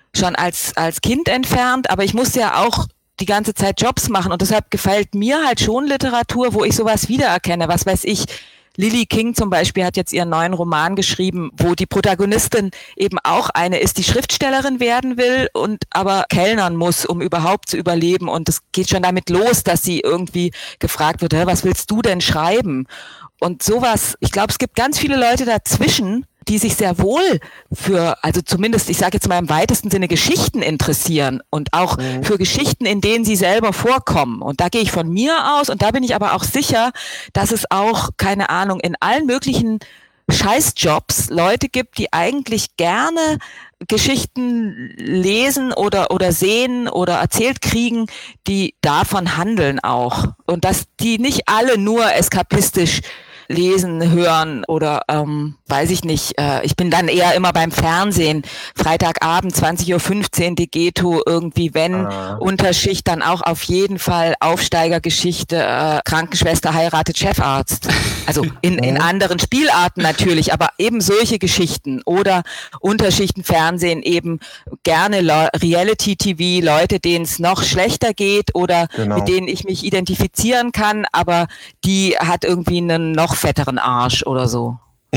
als Kind entfernt, aber ich musste ja auch die ganze Zeit Jobs machen und deshalb gefällt mir halt schon Literatur, wo ich sowas wiedererkenne. Was weiß ich, Lily King zum Beispiel hat jetzt ihren neuen Roman geschrieben, wo die Protagonistin eben auch eine ist, die Schriftstellerin werden will und aber kellnern muss, um überhaupt zu überleben. Und es geht schon damit los, dass sie irgendwie gefragt wird, was willst du denn schreiben? Und sowas, ich glaube, es gibt ganz viele Leute dazwischen, die sich sehr wohl für, also zumindest, ich sage jetzt mal im weitesten Sinne, Geschichten interessieren und auch für Geschichten, in denen sie selber vorkommen. Und da gehe ich von mir aus und da bin ich aber auch sicher, dass es auch, keine Ahnung, in allen möglichen Scheißjobs Leute gibt, die eigentlich gerne Geschichten lesen oder sehen oder erzählt kriegen, die davon handeln auch. Und dass die nicht alle nur eskapistisch lesen, hören oder weiß ich nicht. Ich bin dann eher immer beim Fernsehen. Freitagabend 20:15 Uhr die Ghetto irgendwie, wenn Unterschicht, dann auch auf jeden Fall Aufsteigergeschichte, Krankenschwester heiratet Chefarzt. Also in anderen Spielarten natürlich, aber eben solche Geschichten oder Unterschichten Fernsehen, eben gerne Reality-TV, Leute, denen es noch schlechter geht oder mit denen ich mich identifizieren kann, aber die hat irgendwie einen noch fetteren Arsch oder so.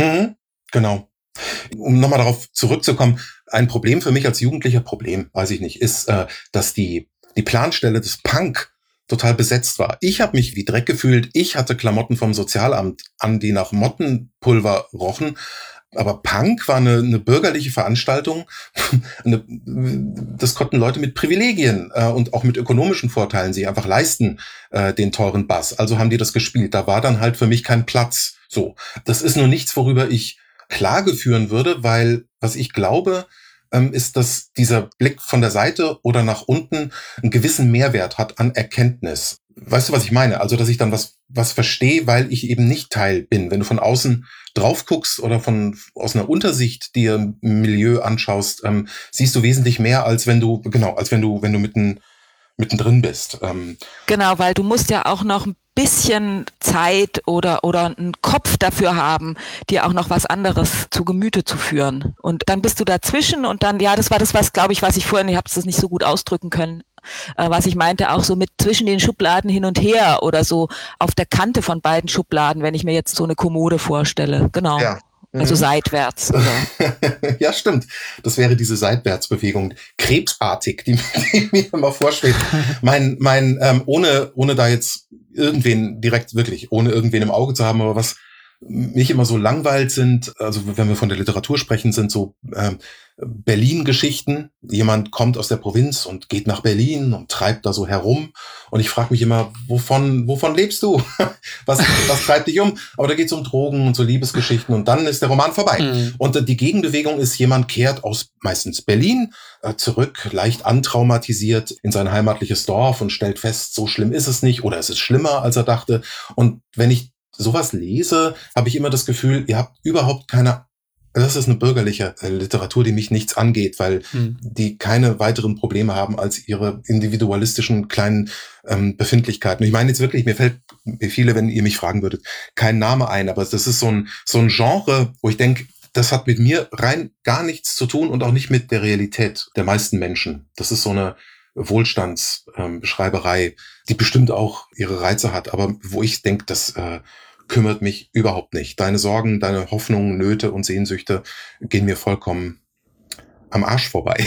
Genau. Um nochmal darauf zurückzukommen, ein Problem für mich als jugendlicher weiß ich nicht, ist, dass die Planstelle des Punk total besetzt war. Ich habe mich wie Dreck gefühlt. Ich hatte Klamotten vom Sozialamt an, die nach Mottenpulver rochen. Aber Punk war eine bürgerliche Veranstaltung. Das konnten Leute mit Privilegien und auch mit ökonomischen Vorteilen sich einfach leisten, den teuren Bass. Also haben die das gespielt. Da war dann halt für mich kein Platz. So, das ist nur nichts, worüber ich Klage führen würde, weil was ich glaube, ist, dass dieser Blick von der Seite oder nach unten einen gewissen Mehrwert hat an Erkenntnis. Weißt du, was ich meine? Also, dass ich dann was verstehe, weil ich eben nicht Teil bin. Wenn du von außen drauf guckst oder aus einer Untersicht dir ein Milieu anschaust, siehst du wesentlich mehr, als wenn du mittendrin bist. Genau, weil du musst ja auch noch ein bisschen Zeit oder einen Kopf dafür haben, dir auch noch was anderes zu Gemüte zu führen. Und dann bist du dazwischen und dann, ja, das war das, was ich vorhin, ich habe es nicht so gut ausdrücken können, was ich meinte, auch so mit zwischen den Schubladen hin und her oder so auf der Kante von beiden Schubladen, wenn ich mir jetzt so eine Kommode vorstelle. Genau. Ja. Also seitwärts. Oder? Ja, stimmt. Das wäre diese Seitwärtsbewegung, krebsartig, die mir immer vorschwebt. Ohne da jetzt irgendwen direkt wirklich, ohne irgendwen im Auge zu haben, aber was mich immer so langweilt sind, also wenn wir von der Literatur sprechen, sind so Berlin-Geschichten. Jemand kommt aus der Provinz und geht nach Berlin und treibt da so herum. Und ich frage mich immer, wovon lebst du? Was treibt dich um? Aber da geht es um Drogen und so Liebesgeschichten und dann ist der Roman vorbei. Mhm. Und die Gegenbewegung ist, jemand kehrt aus meistens Berlin zurück, leicht antraumatisiert in sein heimatliches Dorf und stellt fest, so schlimm ist es nicht oder es ist schlimmer, als er dachte. Und wenn ich sowas lese, habe ich immer das Gefühl, ihr habt überhaupt keine, das ist eine bürgerliche Literatur, die mich nichts angeht, weil die keine weiteren Probleme haben als ihre individualistischen kleinen Befindlichkeiten. Ich meine jetzt wirklich, mir fällt viele, wenn ihr mich fragen würdet, kein Name ein, aber das ist so ein Genre, wo ich denke, das hat mit mir rein gar nichts zu tun und auch nicht mit der Realität der meisten Menschen. Das ist so eine Wohlstandsbeschreiberei, die bestimmt auch ihre Reize hat, aber wo ich denke, das kümmert mich überhaupt nicht. Deine Sorgen, deine Hoffnungen, Nöte und Sehnsüchte gehen mir vollkommen am Arsch vorbei.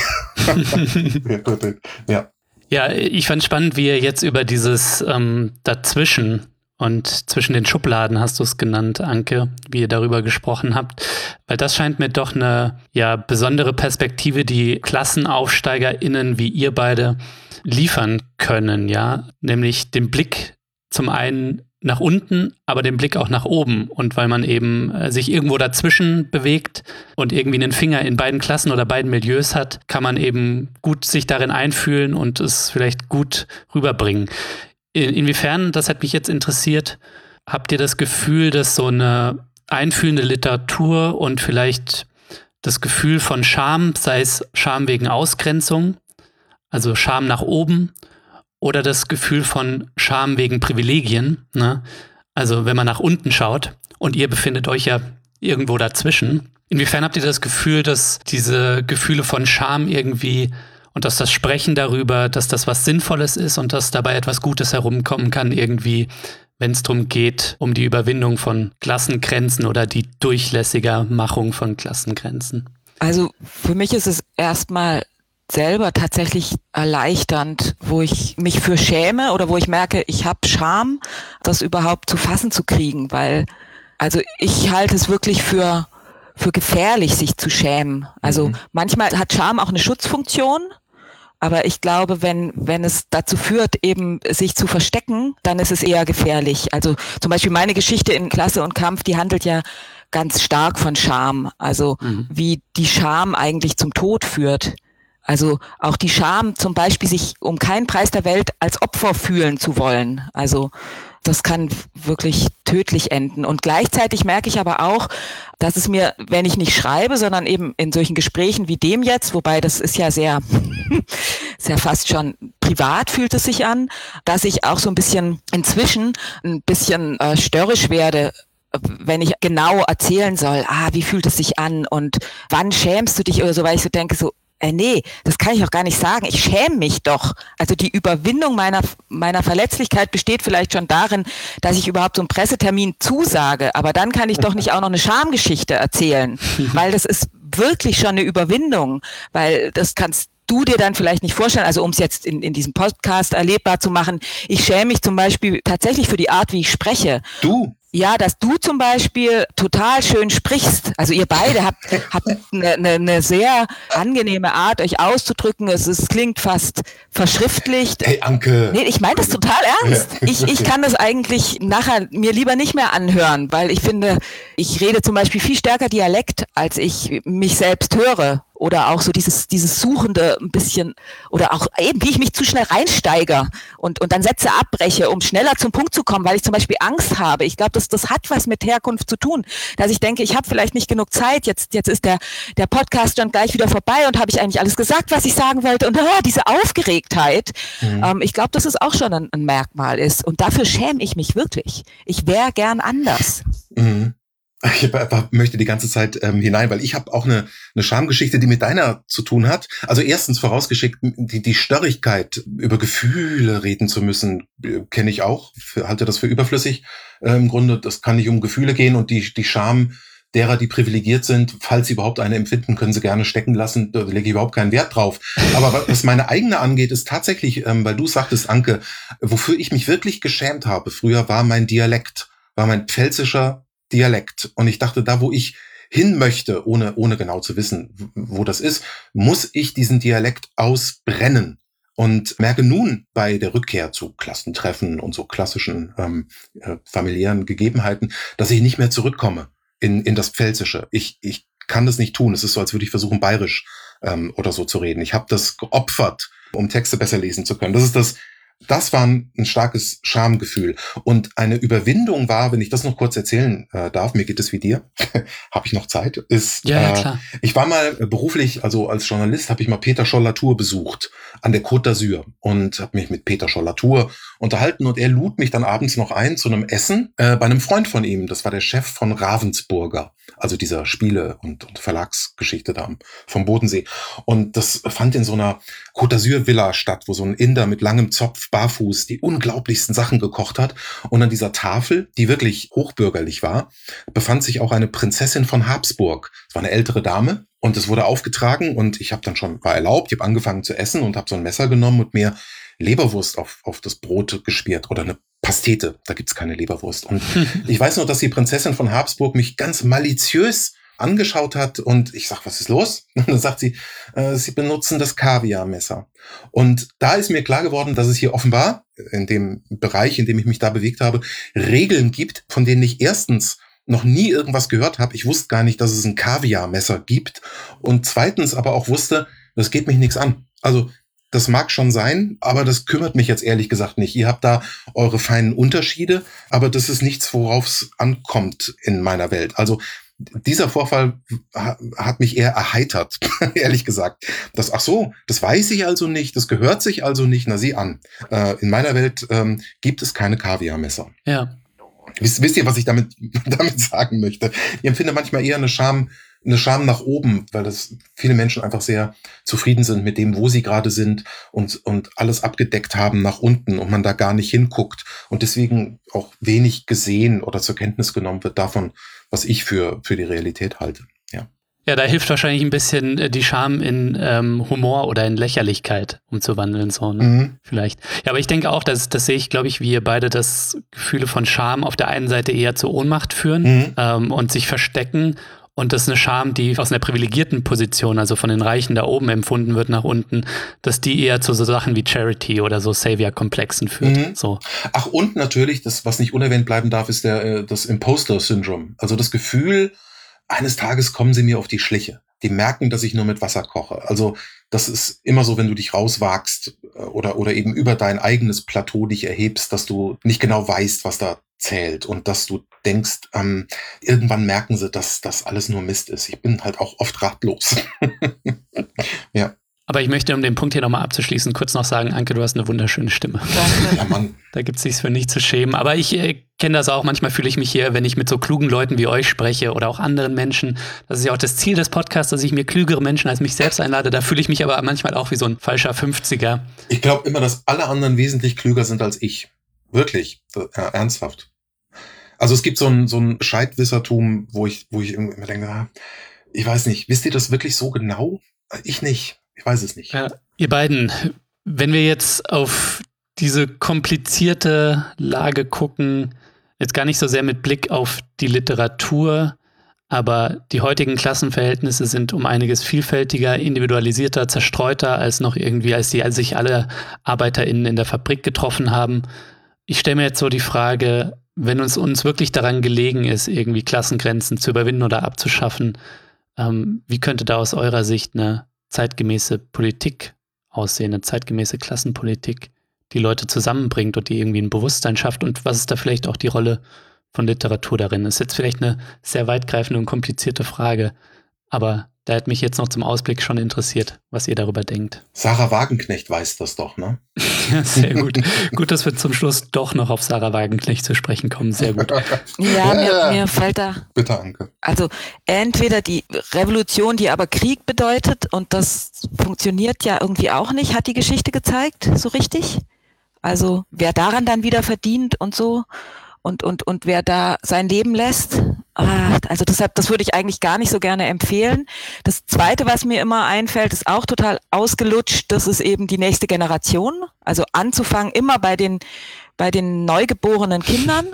Ja. Ja, ich fand spannend, wie ihr jetzt über dieses Dazwischen und zwischen den Schubladen, hast du es genannt, Anke, wie ihr darüber gesprochen habt. Weil das scheint mir doch eine besondere Perspektive, die KlassenaufsteigerInnen wie ihr beide liefern können, ja. Nämlich den Blick zum einen nach unten, aber den Blick auch nach oben. Und weil man eben sich irgendwo dazwischen bewegt und irgendwie einen Finger in beiden Klassen oder beiden Milieus hat, kann man eben gut sich darin einfühlen und es vielleicht gut rüberbringen. Inwiefern, das hat mich jetzt interessiert, habt ihr das Gefühl, dass so eine einfühlende Literatur und vielleicht das Gefühl von Scham, sei es Scham wegen Ausgrenzung, also Scham nach oben, oder das Gefühl von Scham wegen Privilegien, ne? Also wenn man nach unten schaut und ihr befindet euch ja irgendwo dazwischen. Inwiefern habt ihr das Gefühl, dass diese Gefühle von Scham irgendwie und dass das Sprechen darüber, dass das was Sinnvolles ist und dass dabei etwas Gutes herumkommen kann irgendwie, wenn es darum geht, um die Überwindung von Klassengrenzen oder die Durchlässigermachung von Klassengrenzen? Also für mich ist es erstmal selber tatsächlich erleichternd, wo ich mich für schäme oder wo ich merke, ich habe Scham, das überhaupt zu fassen zu kriegen, weil also ich halte es wirklich für gefährlich, sich zu schämen. Also manchmal hat Scham auch eine Schutzfunktion, aber ich glaube, wenn es dazu führt, eben sich zu verstecken, dann ist es eher gefährlich. Also zum Beispiel meine Geschichte in Klasse und Kampf, die handelt ja ganz stark von Scham. Also wie die Scham eigentlich zum Tod führt. Also auch die Scham zum Beispiel, sich um keinen Preis der Welt als Opfer fühlen zu wollen. Also das kann wirklich tödlich enden. Und gleichzeitig merke ich aber auch, dass es mir, wenn ich nicht schreibe, sondern eben in solchen Gesprächen wie dem jetzt, wobei das ist ja sehr fast schon privat fühlt es sich an, dass ich auch so inzwischen ein bisschen störrisch werde, wenn ich genau erzählen soll, wie fühlt es sich an und wann schämst du dich oder so, weil ich so denke, so, nee, das kann ich auch gar nicht sagen. Ich schäme mich doch. Also die Überwindung meiner Verletzlichkeit besteht vielleicht schon darin, dass ich überhaupt so einen Pressetermin zusage. Aber dann kann ich doch nicht auch noch eine Schamgeschichte erzählen, weil das ist wirklich schon eine Überwindung, weil das kannst du dir dann vielleicht nicht vorstellen, also um es jetzt in diesem Podcast erlebbar zu machen, ich schäme mich zum Beispiel tatsächlich für die Art, wie ich spreche. Du? Ja, dass du zum Beispiel total schön sprichst. Also ihr beide habt eine sehr angenehme Art, euch auszudrücken. Es klingt fast verschriftlicht. Hey, Anke. Nee, ich meine das total ernst. Ich kann das eigentlich nachher mir lieber nicht mehr anhören, weil ich finde, ich rede zum Beispiel viel stärker Dialekt, als ich mich selbst höre. Oder auch so dieses Suchende ein bisschen, oder auch eben, wie ich mich zu schnell reinsteige und dann Sätze abbreche, um schneller zum Punkt zu kommen, weil ich zum Beispiel Angst habe. Ich glaube, das hat was mit Herkunft zu tun, dass ich denke, ich habe vielleicht nicht genug Zeit, jetzt ist der Podcast dann gleich wieder vorbei und habe ich eigentlich alles gesagt, was ich sagen wollte und diese Aufgeregtheit, ich glaube, dass es auch schon ein Merkmal ist und dafür schäme ich mich wirklich. Ich wäre gern anders. Ich möchte die ganze Zeit hinein, weil ich habe auch eine Schamgeschichte, die mit deiner zu tun hat. Also erstens vorausgeschickt, die Störrigkeit, über Gefühle reden zu müssen, kenne ich auch, halte das für überflüssig. Im Grunde, das kann nicht um Gefühle gehen und die Scham derer, die privilegiert sind, falls sie überhaupt eine empfinden, können sie gerne stecken lassen, da lege ich überhaupt keinen Wert drauf. Aber was meine eigene angeht, ist tatsächlich, weil du sagtest, Anke, wofür ich mich wirklich geschämt habe früher, war mein Dialekt, war mein pfälzischer Dialekt. Und ich dachte, da wo ich hin möchte, ohne genau zu wissen, wo das ist, muss ich diesen Dialekt ausbrennen. Und merke nun bei der Rückkehr zu Klassentreffen und so klassischen familiären Gegebenheiten, dass ich nicht mehr zurückkomme in das Pfälzische. Ich kann das nicht tun. Es ist so, als würde ich versuchen, bayerisch oder so zu reden. Ich habe das geopfert, um Texte besser lesen zu können. Das war ein starkes Schamgefühl. Und eine Überwindung war, wenn ich das noch kurz erzählen darf, mir geht es wie dir, habe ich noch Zeit, Ja, klar. Ich war mal beruflich, also als Journalist, habe ich mal Peter Scholl-Latour besucht an der Côte d'Azur und habe mich mit Peter Scholl-Latour unterhalten und er lud mich dann abends noch ein zu einem Essen bei einem Freund von ihm. Das war der Chef von Ravensburger, also dieser Spiele- und Verlagsgeschichte da vom Bodensee. Und das fand in so einer Côte d'Azur-Villa statt, wo so ein Inder mit langem Zopf barfuß die unglaublichsten Sachen gekocht hat. Und an dieser Tafel, die wirklich hochbürgerlich war, befand sich auch eine Prinzessin von Habsburg. Es war eine ältere Dame und es wurde aufgetragen und ich habe dann schon, war erlaubt, ich habe angefangen zu essen und habe so ein Messer genommen und mir Leberwurst auf das Brot geschmiert oder eine Pastete, da gibt's keine Leberwurst. Und ich weiß noch, dass die Prinzessin von Habsburg mich ganz maliziös angeschaut hat und ich sag, was ist los? Und dann sagt sie, sie benutzen das Kaviarmesser. Und da ist mir klar geworden, dass es hier offenbar in dem Bereich, in dem ich mich da bewegt habe, Regeln gibt, von denen ich erstens noch nie irgendwas gehört habe. Ich wusste gar nicht, dass es ein Kaviarmesser gibt. Und zweitens aber auch wusste, das geht mich nichts an. Also das mag schon sein, aber das kümmert mich jetzt ehrlich gesagt nicht. Ihr habt da eure feinen Unterschiede, aber das ist nichts, worauf es ankommt in meiner Welt. Also dieser Vorfall hat mich eher erheitert, ehrlich gesagt. Das weiß ich also nicht, das gehört sich also nicht, na sieh an. In meiner Welt gibt es keine Kaviarmesser. Ja. Wisst ihr, was ich damit sagen möchte? Ich empfinde manchmal eher eine Scham nach oben, weil das viele Menschen einfach sehr zufrieden sind mit dem, wo sie gerade sind und alles abgedeckt haben nach unten und man da gar nicht hinguckt und deswegen auch wenig gesehen oder zur Kenntnis genommen wird davon, was ich für die Realität halte. Ja. Ja, da hilft wahrscheinlich ein bisschen die Scham in Humor oder in Lächerlichkeit umzuwandeln, so, ne? Vielleicht. Ja, aber ich denke auch, das sehe ich, glaube ich, wie ihr beide, dass Gefühle von Scham auf der einen Seite eher zur Ohnmacht führen und sich verstecken. Und das ist eine Scham, die aus einer privilegierten Position, also von den Reichen da oben empfunden wird nach unten, dass die eher zu so Sachen wie Charity oder so Savior-Komplexen führt. So. Ach, und natürlich, das, was nicht unerwähnt bleiben darf, ist das Imposter-Syndrom. Also das Gefühl, eines Tages kommen sie mir auf die Schliche. Die merken, dass ich nur mit Wasser koche. Also das ist immer so, wenn du dich rauswagst oder eben über dein eigenes Plateau dich erhebst, dass du nicht genau weißt, was da zählt und dass du denkst, irgendwann merken sie, dass das alles nur Mist ist. Ich bin halt auch oft ratlos. Ja. Aber ich möchte, um den Punkt hier nochmal abzuschließen, kurz noch sagen, Anke, du hast eine wunderschöne Stimme. Ja, Mann. Da gibt es nichts für nicht zu schämen. Aber ich kenne das auch. Manchmal fühle ich mich hier, wenn ich mit so klugen Leuten wie euch spreche oder auch anderen Menschen. Das ist ja auch das Ziel des Podcasts, dass ich mir klügere Menschen als mich selbst einlade. Da fühle ich mich aber manchmal auch wie so ein falscher 50er. Ich glaube immer, dass alle anderen wesentlich klüger sind als ich. Wirklich. Ja, ernsthaft. Also es gibt so ein Bescheidwissertum, wo ich immer denke, ich weiß nicht, wisst ihr das wirklich so genau? Ich nicht. Ich weiß es nicht. Ja, ihr beiden, wenn wir jetzt auf diese komplizierte Lage gucken, jetzt gar nicht so sehr mit Blick auf die Literatur, aber die heutigen Klassenverhältnisse sind um einiges vielfältiger, individualisierter, zerstreuter als noch irgendwie, als sich alle ArbeiterInnen in der Fabrik getroffen haben. Ich stelle mir jetzt so die Frage, wenn uns wirklich daran gelegen ist, irgendwie Klassengrenzen zu überwinden oder abzuschaffen, wie könnte da aus eurer Sicht eine zeitgemäße Politik aussehen, eine zeitgemäße Klassenpolitik, die Leute zusammenbringt und die irgendwie ein Bewusstsein schafft? Und was ist da vielleicht auch die Rolle von Literatur darin? Das ist jetzt vielleicht eine sehr weitgreifende und komplizierte Frage, aber da hätte mich jetzt noch zum Ausblick schon interessiert, was ihr darüber denkt. Sarah Wagenknecht weiß das doch, ne? Ja, sehr gut. Gut, dass wir zum Schluss doch noch auf Sarah Wagenknecht zu sprechen kommen. Sehr gut. Ja, mir fällt da... Bitte, Anke. Also entweder die Revolution, die aber Krieg bedeutet, und das funktioniert ja irgendwie auch nicht, hat die Geschichte gezeigt, so richtig. Also wer daran dann wieder verdient und so. und wer da sein Leben lässt. Also deshalb, das würde ich eigentlich gar nicht so gerne empfehlen. Das Zweite, was mir immer einfällt, ist auch total ausgelutscht. Das ist eben die nächste Generation. Also anzufangen immer bei den neugeborenen Kindern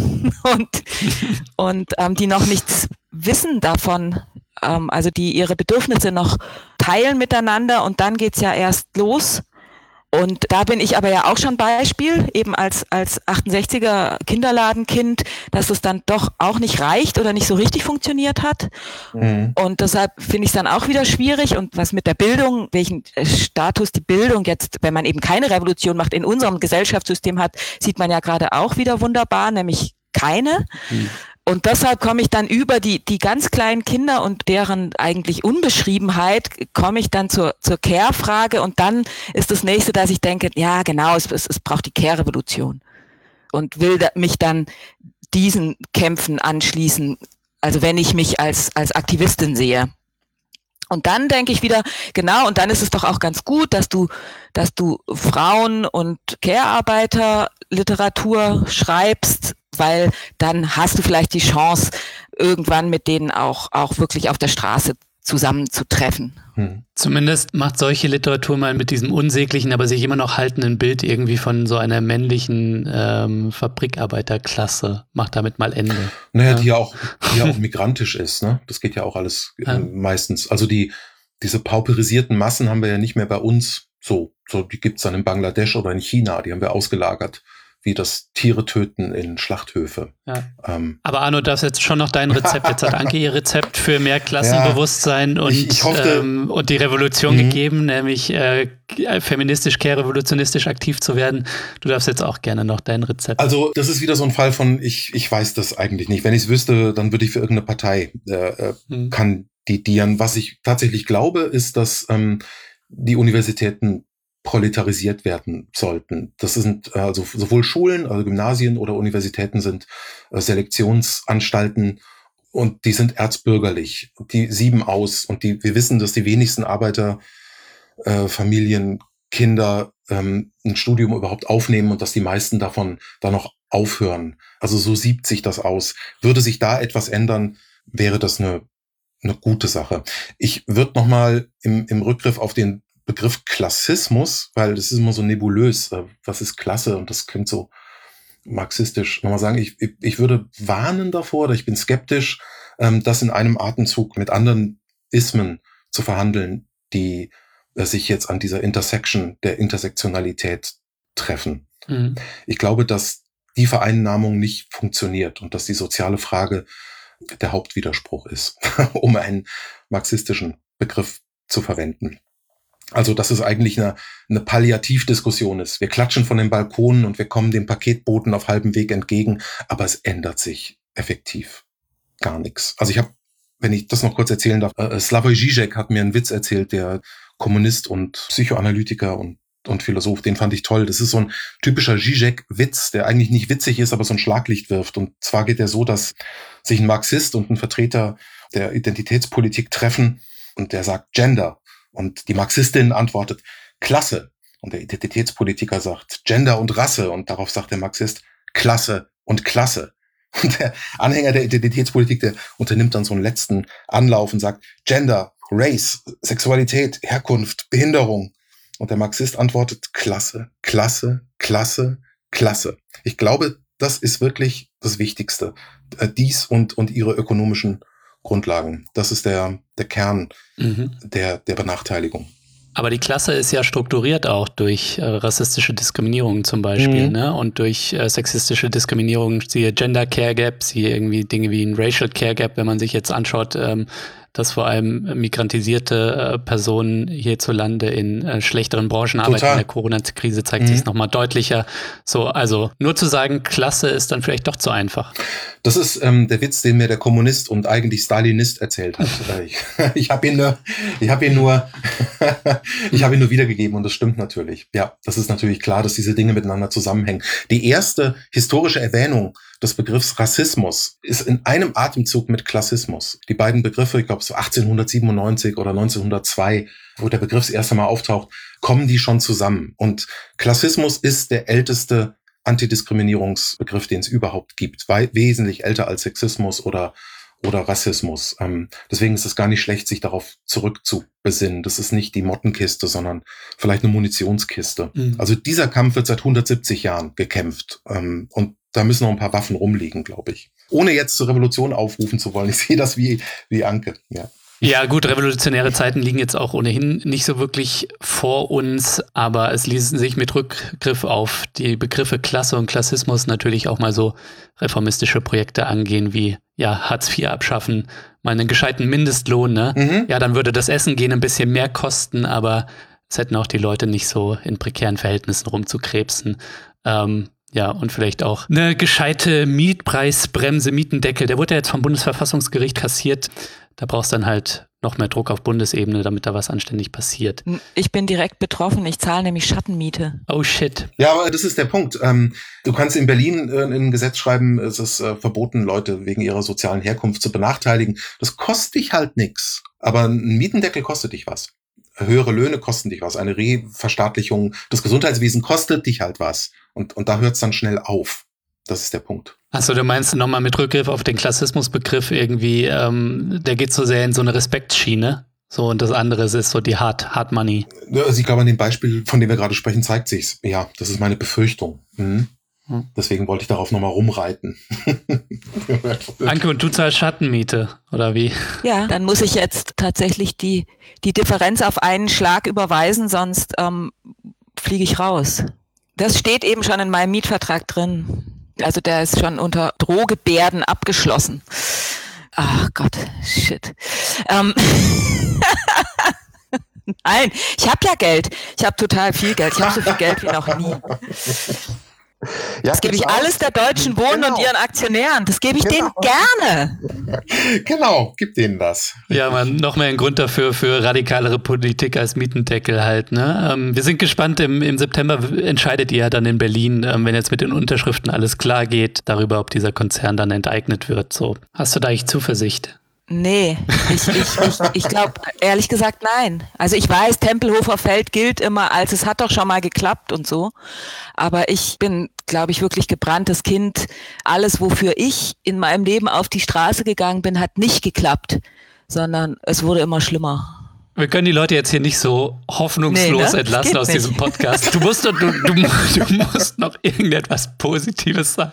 und die noch nichts wissen davon, also die ihre Bedürfnisse noch teilen miteinander und dann geht's ja erst los. Und da bin ich aber ja auch schon Beispiel, eben als 68er Kinderladenkind, dass es dann doch auch nicht reicht oder nicht so richtig funktioniert hat. Mhm. Und deshalb finde ich es dann auch wieder schwierig. Und was mit der Bildung, welchen Status die Bildung jetzt, wenn man eben keine Revolution macht, in unserem Gesellschaftssystem hat, sieht man ja gerade auch wieder wunderbar, nämlich keine. Mhm. Und deshalb komme ich dann über die ganz kleinen Kinder und deren eigentlich Unbeschriebenheit, komme ich dann zur Care-Frage und dann ist das nächste, dass ich denke, ja genau, es braucht die Care-Revolution und will mich dann diesen Kämpfen anschließen, also wenn ich mich als Aktivistin sehe. Und dann denke ich wieder, genau, und dann ist es doch auch ganz gut, dass du Frauen- und Care-Arbeiter Literatur schreibst, weil dann hast du vielleicht die Chance, irgendwann mit denen auch wirklich auf der Straße zusammenzutreffen. Zumindest macht solche Literatur mal mit diesem unsäglichen, aber sich immer noch haltenden Bild irgendwie von so einer männlichen Fabrikarbeiterklasse, macht damit mal Ende. Naja, die ja auch migrantisch ist, ne? Das geht ja auch alles meistens. Also diese pauperisierten Massen haben wir ja nicht mehr bei uns so die gibt's dann in Bangladesch oder in China, die haben wir ausgelagert. Wie das Tiere töten in Schlachthöfe. Ja. Aber Arno, darfst jetzt schon noch dein Rezept, jetzt hat Anke ihr Rezept für mehr Klassenbewusstsein und die Revolution gegeben, nämlich feministisch, care-revolutionistisch aktiv zu werden. Du darfst jetzt auch gerne noch dein Rezept. Also das ist wieder so ein Fall von, ich weiß das eigentlich nicht. Wenn ich es wüsste, dann würde ich für irgendeine Partei kandidieren. Was ich tatsächlich glaube, ist, dass die Universitäten proletarisiert werden sollten. Das sind also sowohl Schulen, also Gymnasien oder Universitäten sind Selektionsanstalten und die sind erzbürgerlich. Die sieben aus und wir wissen, dass die wenigsten Arbeiterfamilien Kinder ein Studium überhaupt aufnehmen und dass die meisten davon dann noch aufhören. Also so siebt sich das aus. Würde sich da etwas ändern, wäre das eine gute Sache. Ich würde nochmal im Rückgriff auf den Begriff Klassismus, weil das ist immer so nebulös. Was ist Klasse? Und das klingt so marxistisch. Nochmal sagen, ich würde warnen davor, oder ich bin skeptisch, das in einem Atemzug mit anderen Ismen zu verhandeln, die sich jetzt an dieser Intersection der Intersektionalität treffen. Mhm. Ich glaube, dass die Vereinnahmung nicht funktioniert und dass die soziale Frage der Hauptwiderspruch ist, um einen marxistischen Begriff zu verwenden. Also, dass es eigentlich eine Palliativdiskussion ist. Wir klatschen von den Balkonen und wir kommen dem Paketboten auf halbem Weg entgegen, aber es ändert sich effektiv gar nichts. Also wenn ich das noch kurz erzählen darf, Slavoj Žižek hat mir einen Witz erzählt, der Kommunist und Psychoanalytiker und Philosoph, den fand ich toll. Das ist so ein typischer Žižek-Witz, der eigentlich nicht witzig ist, aber so ein Schlaglicht wirft. Und zwar geht er so, dass sich ein Marxist und ein Vertreter der Identitätspolitik treffen und der sagt Gender. Und die Marxistin antwortet Klasse. Und der Identitätspolitiker sagt Gender und Rasse. Und darauf sagt der Marxist Klasse und Klasse. Und der Anhänger der Identitätspolitik, der unternimmt dann so einen letzten Anlauf und sagt Gender, Race, Sexualität, Herkunft, Behinderung. Und der Marxist antwortet Klasse, Klasse, Klasse, Klasse. Ich glaube, das ist wirklich das Wichtigste. Dies und ihre ökonomischen Grundlagen. Das ist der Kern der Benachteiligung. Aber die Klasse ist ja strukturiert auch durch rassistische Diskriminierung zum Beispiel, ne? Und durch sexistische Diskriminierung, siehe Gender Care Gap, siehe irgendwie Dinge wie ein Racial Care Gap, wenn man sich jetzt anschaut, dass vor allem migrantisierte Personen hierzulande in schlechteren Branchen arbeiten. In der Corona-Krise zeigt sich es nochmal deutlicher. So, also nur zu sagen, Klasse ist dann vielleicht doch zu einfach. Das ist der Witz, den mir der Kommunist und eigentlich Stalinist erzählt hat. Ich habe ihn nur wiedergegeben und das stimmt natürlich. Ja, das ist natürlich klar, dass diese Dinge miteinander zusammenhängen. Die erste historische Erwähnung des Begriffs Rassismus ist in einem Atemzug mit Klassismus. Die beiden Begriffe, ich glaube so 1897 oder 1902, wo der Begriff das erste Mal auftaucht, kommen die schon zusammen. Und Klassismus ist der älteste Antidiskriminierungsbegriff, den es überhaupt gibt. Wesentlich älter als Sexismus oder Rassismus. Deswegen ist es gar nicht schlecht, sich darauf zurückzubesinnen. Das ist nicht die Mottenkiste, sondern vielleicht eine Munitionskiste. Also dieser Kampf wird seit 170 Jahren gekämpft. Und da müssen noch ein paar Waffen rumliegen, glaube ich. Ohne jetzt zur Revolution aufrufen zu wollen. Ich sehe das wie Anke, ja. Ja gut, revolutionäre Zeiten liegen jetzt auch ohnehin nicht so wirklich vor uns, aber es ließen sich mit Rückgriff auf die Begriffe Klasse und Klassismus natürlich auch mal so reformistische Projekte angehen wie Hartz IV abschaffen, mal einen gescheiten Mindestlohn, ne? Ja, dann würde das Essen gehen ein bisschen mehr kosten, aber es hätten auch die Leute nicht so in prekären Verhältnissen rumzukrebsen. Und vielleicht auch eine gescheite Mietpreisbremse, Mietendeckel, der wurde ja jetzt vom Bundesverfassungsgericht kassiert. Da brauchst du dann halt noch mehr Druck auf Bundesebene, damit da was anständig passiert. Ich bin direkt betroffen, ich zahle nämlich Schattenmiete. Oh shit. Ja, aber das ist der Punkt. Du kannst in Berlin in ein Gesetz schreiben, es ist verboten, Leute wegen ihrer sozialen Herkunft zu benachteiligen. Das kostet dich halt nix. Aber ein Mietendeckel kostet dich was. Höhere Löhne kosten dich was. Eine Reverstaatlichung des Gesundheitswesens kostet dich halt was. Und da hört es dann schnell auf. Das ist der Punkt. Achso, du meinst nochmal mit Rückgriff auf den Klassismusbegriff irgendwie, der geht so sehr in so eine Respektsschiene. So, und das andere ist so die Hard Money. Also ich glaube, an dem Beispiel, von dem wir gerade sprechen, zeigt sich's. Ja, das ist meine Befürchtung. Deswegen wollte ich darauf nochmal rumreiten. Anke, und du zahlst Schattenmiete, oder wie? Ja, dann muss ich jetzt tatsächlich die Differenz auf einen Schlag überweisen, sonst fliege ich raus. Das steht eben schon in meinem Mietvertrag drin. Also der ist schon unter Drohgebärden abgeschlossen. Ach Gott, shit. Nein, ich habe ja Geld. Ich habe total viel Geld. Ich habe so viel Geld wie noch nie. Ja, das gebe ich alles der Deutschen Wohnen und ihren Aktionären. Das gebe ich denen gerne. Genau, gib denen das. Ja, man, noch mehr ein Grund dafür für radikalere Politik als Mietendeckel halt. Ne? Wir sind gespannt, im September entscheidet ihr dann in Berlin, wenn jetzt mit den Unterschriften alles klar geht, darüber, ob dieser Konzern dann enteignet wird. So, hast du da eigentlich Zuversicht? Nee, ich glaube, ehrlich gesagt, nein. Also ich weiß, Tempelhofer Feld gilt immer als, es hat doch schon mal geklappt und so. Aber ich bin, glaube ich, wirklich gebranntes Kind. Alles, wofür ich in meinem Leben auf die Straße gegangen bin, hat nicht geklappt, sondern es wurde immer schlimmer. Wir können die Leute jetzt hier nicht so hoffnungslos entlassen aus diesem Podcast. Du musst noch irgendetwas Positives sagen.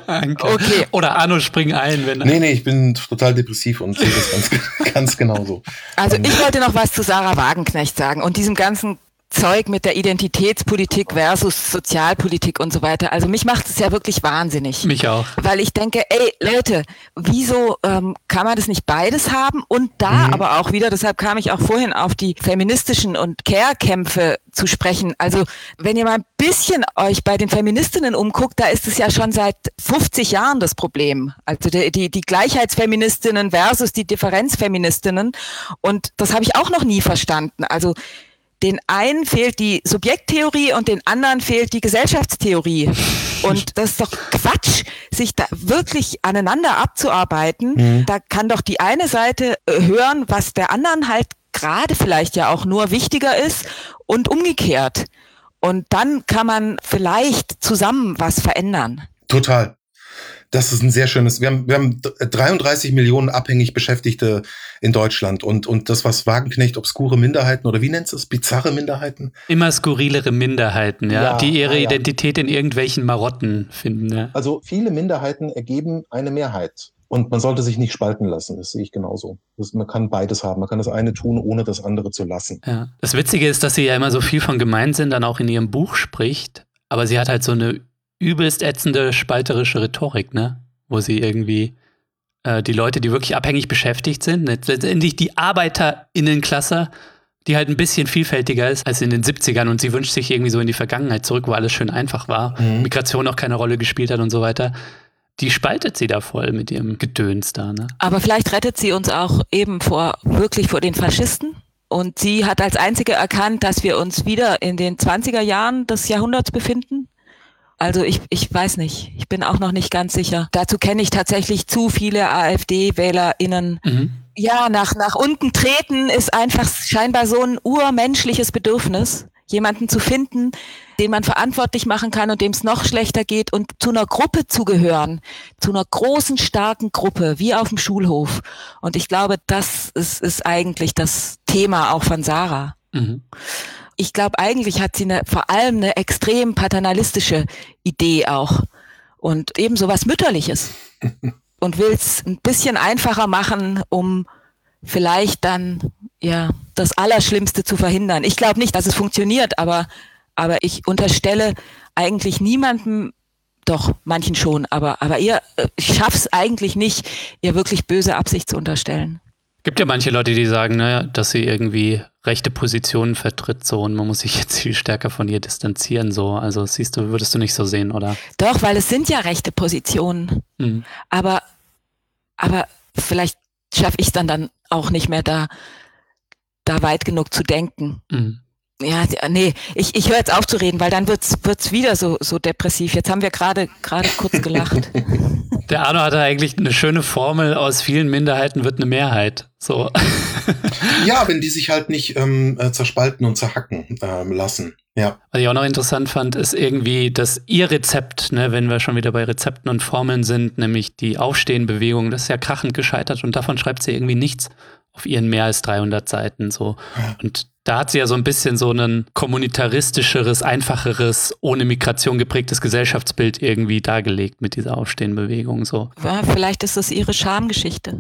Okay. Oder Arno, spring ein. Nee, ich bin total depressiv und sehe das ganz genauso. Also ich wollte noch was zu Sarah Wagenknecht sagen und diesem ganzen Zeug mit der Identitätspolitik versus Sozialpolitik und so weiter. Also mich macht es ja wirklich wahnsinnig. Mich auch. Weil ich denke, ey Leute, wieso kann man das nicht beides haben? Und da aber auch wieder, deshalb kam ich auch vorhin auf die feministischen und Care-Kämpfe zu sprechen. Also wenn ihr mal ein bisschen euch bei den Feministinnen umguckt, da ist es ja schon seit 50 Jahren das Problem. Also die Gleichheitsfeministinnen versus die Differenzfeministinnen. Und das habe ich auch noch nie verstanden. Also den einen fehlt die Subjekttheorie und den anderen fehlt die Gesellschaftstheorie. Und das ist doch Quatsch, sich da wirklich aneinander abzuarbeiten. Da kann doch die eine Seite hören, was der anderen halt gerade vielleicht ja auch nur wichtiger ist und umgekehrt. Und dann kann man vielleicht zusammen was verändern. Total. Das ist ein sehr schönes, wir haben 33 Millionen abhängig Beschäftigte in Deutschland und das, was Wagenknecht obskure Minderheiten oder wie nennt es, bizarre Minderheiten? Immer skurrilere Minderheiten, die ihre Identität in irgendwelchen Marotten finden. Ja. Also viele Minderheiten ergeben eine Mehrheit und man sollte sich nicht spalten lassen, das sehe ich genauso. Man kann beides haben, man kann das eine tun, ohne das andere zu lassen. Ja. Das Witzige ist, dass sie ja immer so viel von Gemeinsinn dann auch in ihrem Buch spricht, aber sie hat halt so eine übelst ätzende, spalterische Rhetorik, ne? Wo sie irgendwie die Leute, die wirklich abhängig beschäftigt sind, letztendlich die ArbeiterInnenklasse, die halt ein bisschen vielfältiger ist als in den 70ern und sie wünscht sich irgendwie so in die Vergangenheit zurück, wo alles schön einfach war, Migration auch keine Rolle gespielt hat und so weiter. Die spaltet sie da voll mit ihrem Gedöns da, ne? Aber vielleicht rettet sie uns auch eben vor den Faschisten. Und sie hat als Einzige erkannt, dass wir uns wieder in den 20er Jahren des Jahrhunderts befinden. Also ich weiß nicht, ich bin auch noch nicht ganz sicher. Dazu kenne ich tatsächlich zu viele AfD-WählerInnen. Ja, nach unten treten ist einfach scheinbar so ein urmenschliches Bedürfnis. jemanden zu finden, den man verantwortlich machen kann und dem es noch schlechter geht und zu einer Gruppe zu gehören, zu einer großen, starken Gruppe, wie auf dem Schulhof. Und ich glaube, das ist eigentlich das Thema auch von Sarah. Mhm. Ich glaube, eigentlich hat sie vor allem eine extrem paternalistische Idee auch und eben so was Mütterliches und will es ein bisschen einfacher machen, um vielleicht dann das Allerschlimmste zu verhindern. Ich glaube nicht, dass es funktioniert, aber ich unterstelle eigentlich niemandem, doch, manchen schon, aber ich schaff's eigentlich nicht, ihr wirklich böse Absicht zu unterstellen. Gibt ja manche Leute, die sagen, dass sie irgendwie rechte Positionen vertritt, so, und man muss sich jetzt viel stärker von ihr distanzieren, so. Also würdest du nicht so sehen, oder? Doch, weil es sind ja rechte Positionen. Mhm. Aber vielleicht schaffe ich es dann auch nicht mehr, da weit genug zu denken. Mhm. Ja, nee, ich höre jetzt auf zu reden, weil dann wird's wieder so depressiv. Jetzt haben wir gerade kurz gelacht. Der Arno hatte eigentlich eine schöne Formel, aus vielen Minderheiten wird eine Mehrheit. So. Ja, wenn die sich halt nicht zerspalten und zerhacken lassen. Ja. Was ich auch noch interessant fand, ist irgendwie, dass ihr Rezept, wenn wir schon wieder bei Rezepten und Formeln sind, nämlich die Aufstehenbewegung, das ist ja krachend gescheitert und davon schreibt sie irgendwie nichts auf ihren mehr als 300 Seiten. So. Ja. Und da hat sie ja so ein bisschen so ein kommunitaristischeres, einfacheres, ohne Migration geprägtes Gesellschaftsbild irgendwie dargelegt mit dieser Aufstehenbewegung. So. Ja, vielleicht ist das ihre Schamgeschichte.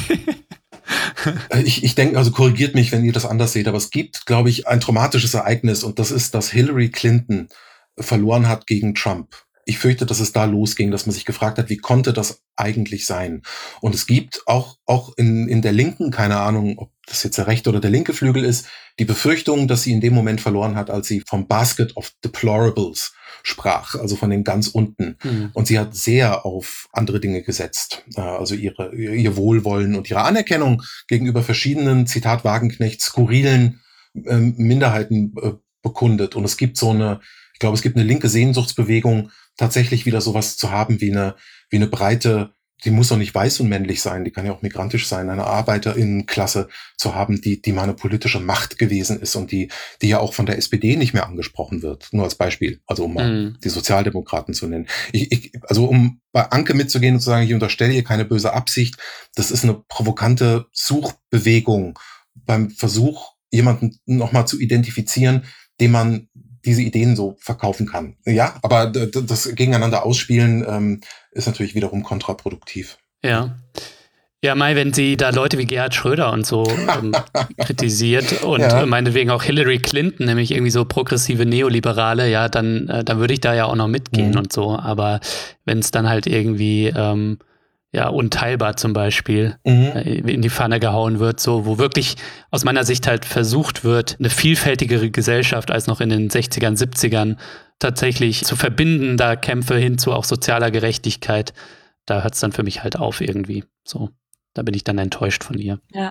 Ich denke, also korrigiert mich, wenn ihr das anders seht, aber es gibt, glaube ich, ein traumatisches Ereignis und das ist, dass Hillary Clinton verloren hat gegen Trump. Ich fürchte, dass es da losging, dass man sich gefragt hat, wie konnte das eigentlich sein? Und es gibt auch in der Linken, keine Ahnung, ob das jetzt der rechte oder der linke Flügel ist, die Befürchtung, dass sie in dem Moment verloren hat, als sie vom Basket of Deplorables sprach, also von den ganz unten. Mhm. Und sie hat sehr auf andere Dinge gesetzt, also ihr Wohlwollen und ihre Anerkennung gegenüber verschiedenen, Zitat Wagenknecht, skurrilen Minderheiten bekundet. Und es gibt ich glaube, es gibt eine linke Sehnsuchtsbewegung, tatsächlich wieder sowas zu haben wie eine breite, die muss doch nicht weiß und männlich sein, die kann ja auch migrantisch sein, eine Arbeiterinnenklasse zu haben, die mal eine politische Macht gewesen ist und die ja auch von der SPD nicht mehr angesprochen wird. Nur als Beispiel, also um mal die Sozialdemokraten zu nennen. Also um bei Anke mitzugehen und zu sagen, ich unterstelle ihr keine böse Absicht, das ist eine provokante Suchbewegung beim Versuch, jemanden nochmal zu identifizieren, dem man diese Ideen so verkaufen kann. Ja, aber das Gegeneinander ausspielen ist natürlich wiederum kontraproduktiv. Ja. Ja, Mai, wenn sie da Leute wie Gerhard Schröder und so kritisiert und meinetwegen auch Hillary Clinton, nämlich irgendwie so progressive Neoliberale, ja, dann würde ich da ja auch noch mitgehen und so. Aber wenn es dann halt irgendwie unteilbar zum Beispiel in die Pfanne gehauen wird, so, wo wirklich aus meiner Sicht halt versucht wird, eine vielfältigere Gesellschaft als noch in den 60ern, 70ern tatsächlich zu verbinden, da Kämpfe hin zu auch sozialer Gerechtigkeit, da hört es dann für mich halt auf irgendwie. So, da bin ich dann enttäuscht von ihr. Ja.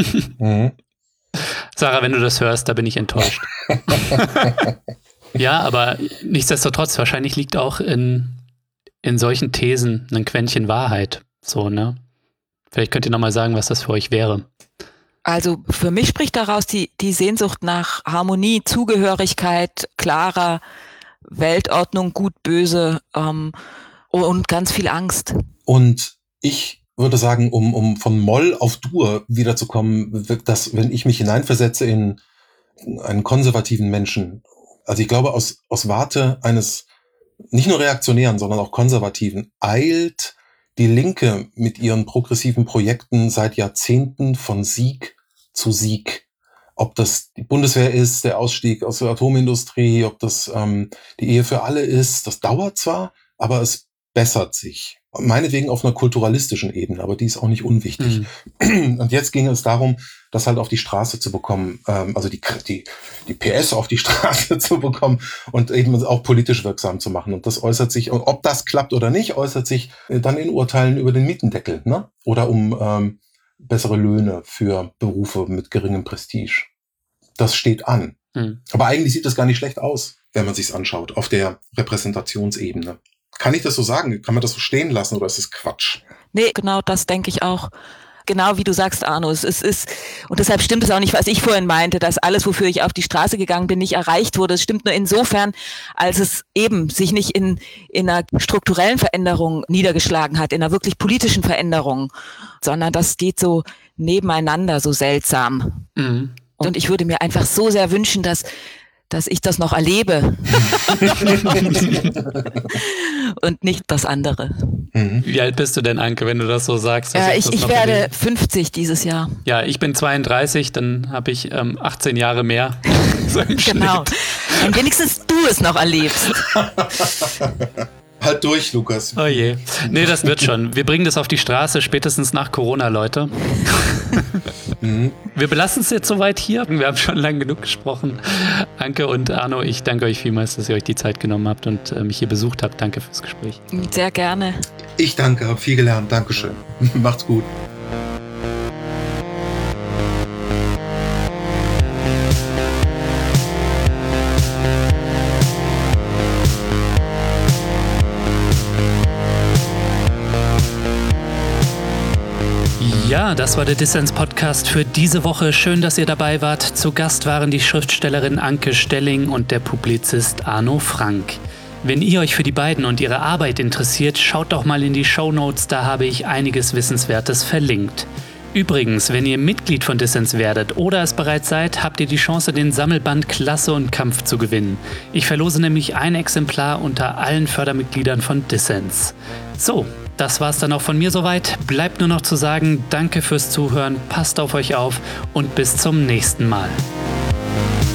Sarah, wenn du das hörst, da bin ich enttäuscht. Ja, aber nichtsdestotrotz, wahrscheinlich liegt auch in solchen Thesen ein Quäntchen Wahrheit. So, ne? Vielleicht könnt ihr nochmal sagen, was das für euch wäre. Also für mich spricht daraus die Sehnsucht nach Harmonie, Zugehörigkeit, klarer Weltordnung, gut, böse und ganz viel Angst. Und ich würde sagen, um von Moll auf Dur wiederzukommen, dass, wenn ich mich hineinversetze in einen konservativen Menschen, also ich glaube, aus Warte eines nicht nur Reaktionären, sondern auch Konservativen, eilt die Linke mit ihren progressiven Projekten seit Jahrzehnten von Sieg zu Sieg. Ob das die Bundeswehr ist, der Ausstieg aus der Atomindustrie, ob das die Ehe für alle ist, das dauert zwar, aber es bessert sich. Meinetwegen auf einer kulturalistischen Ebene, aber die ist auch nicht unwichtig. Und jetzt ging es darum, das halt auf die Straße zu bekommen, also die PS auf die Straße zu bekommen und eben auch politisch wirksam zu machen. Und das äußert sich, und ob das klappt oder nicht, äußert sich dann in Urteilen über den Mietendeckel, ne? Oder um bessere Löhne für Berufe mit geringem Prestige. Das steht an. Aber eigentlich sieht das gar nicht schlecht aus, wenn man sich's anschaut, auf der Repräsentationsebene. Kann ich das so sagen? Kann man das so stehen lassen oder ist das Quatsch? Nee, genau das denke ich auch. Genau wie du sagst, Arno, es ist, und deshalb stimmt es auch nicht, was ich vorhin meinte, dass alles, wofür ich auf die Straße gegangen bin, nicht erreicht wurde. Es stimmt nur insofern, als es eben sich nicht in einer strukturellen Veränderung niedergeschlagen hat, in einer wirklich politischen Veränderung, sondern das geht so nebeneinander, so seltsam. Mhm. Und ich würde mir einfach so sehr wünschen, dass ich das noch erlebe und nicht das andere. Wie alt bist du denn, Anke, wenn du das so sagst? Ich werde 50 dieses Jahr. Ja, ich bin 32, dann habe ich 18 Jahre mehr. So genau. Und wenigstens du es noch erlebst. Halt durch, Lukas. Oh je. Nee, das wird schon. Wir bringen das auf die Straße, spätestens nach Corona, Leute. Wir belassen es jetzt soweit hier. Wir haben schon lang genug gesprochen. Anke und Arno, ich danke euch vielmals, dass ihr euch die Zeit genommen habt und mich hier besucht habt. Danke fürs Gespräch. Sehr gerne. Ich danke, habe viel gelernt. Dankeschön. Macht's gut. Ja, das war der Dissens-Podcast für diese Woche. Schön, dass ihr dabei wart. Zu Gast waren die Schriftstellerin Anke Stelling und der Publizist Arno Frank. Wenn ihr euch für die beiden und ihre Arbeit interessiert, schaut doch mal in die Shownotes, da habe ich einiges Wissenswertes verlinkt. Übrigens, wenn ihr Mitglied von Dissens werdet oder es bereits seid, habt ihr die Chance, den Sammelband Klasse und Kampf zu gewinnen. Ich verlose nämlich ein Exemplar unter allen Fördermitgliedern von Dissens. So, das war's dann auch von mir soweit. Bleibt nur noch zu sagen, danke fürs Zuhören, passt auf euch auf und bis zum nächsten Mal.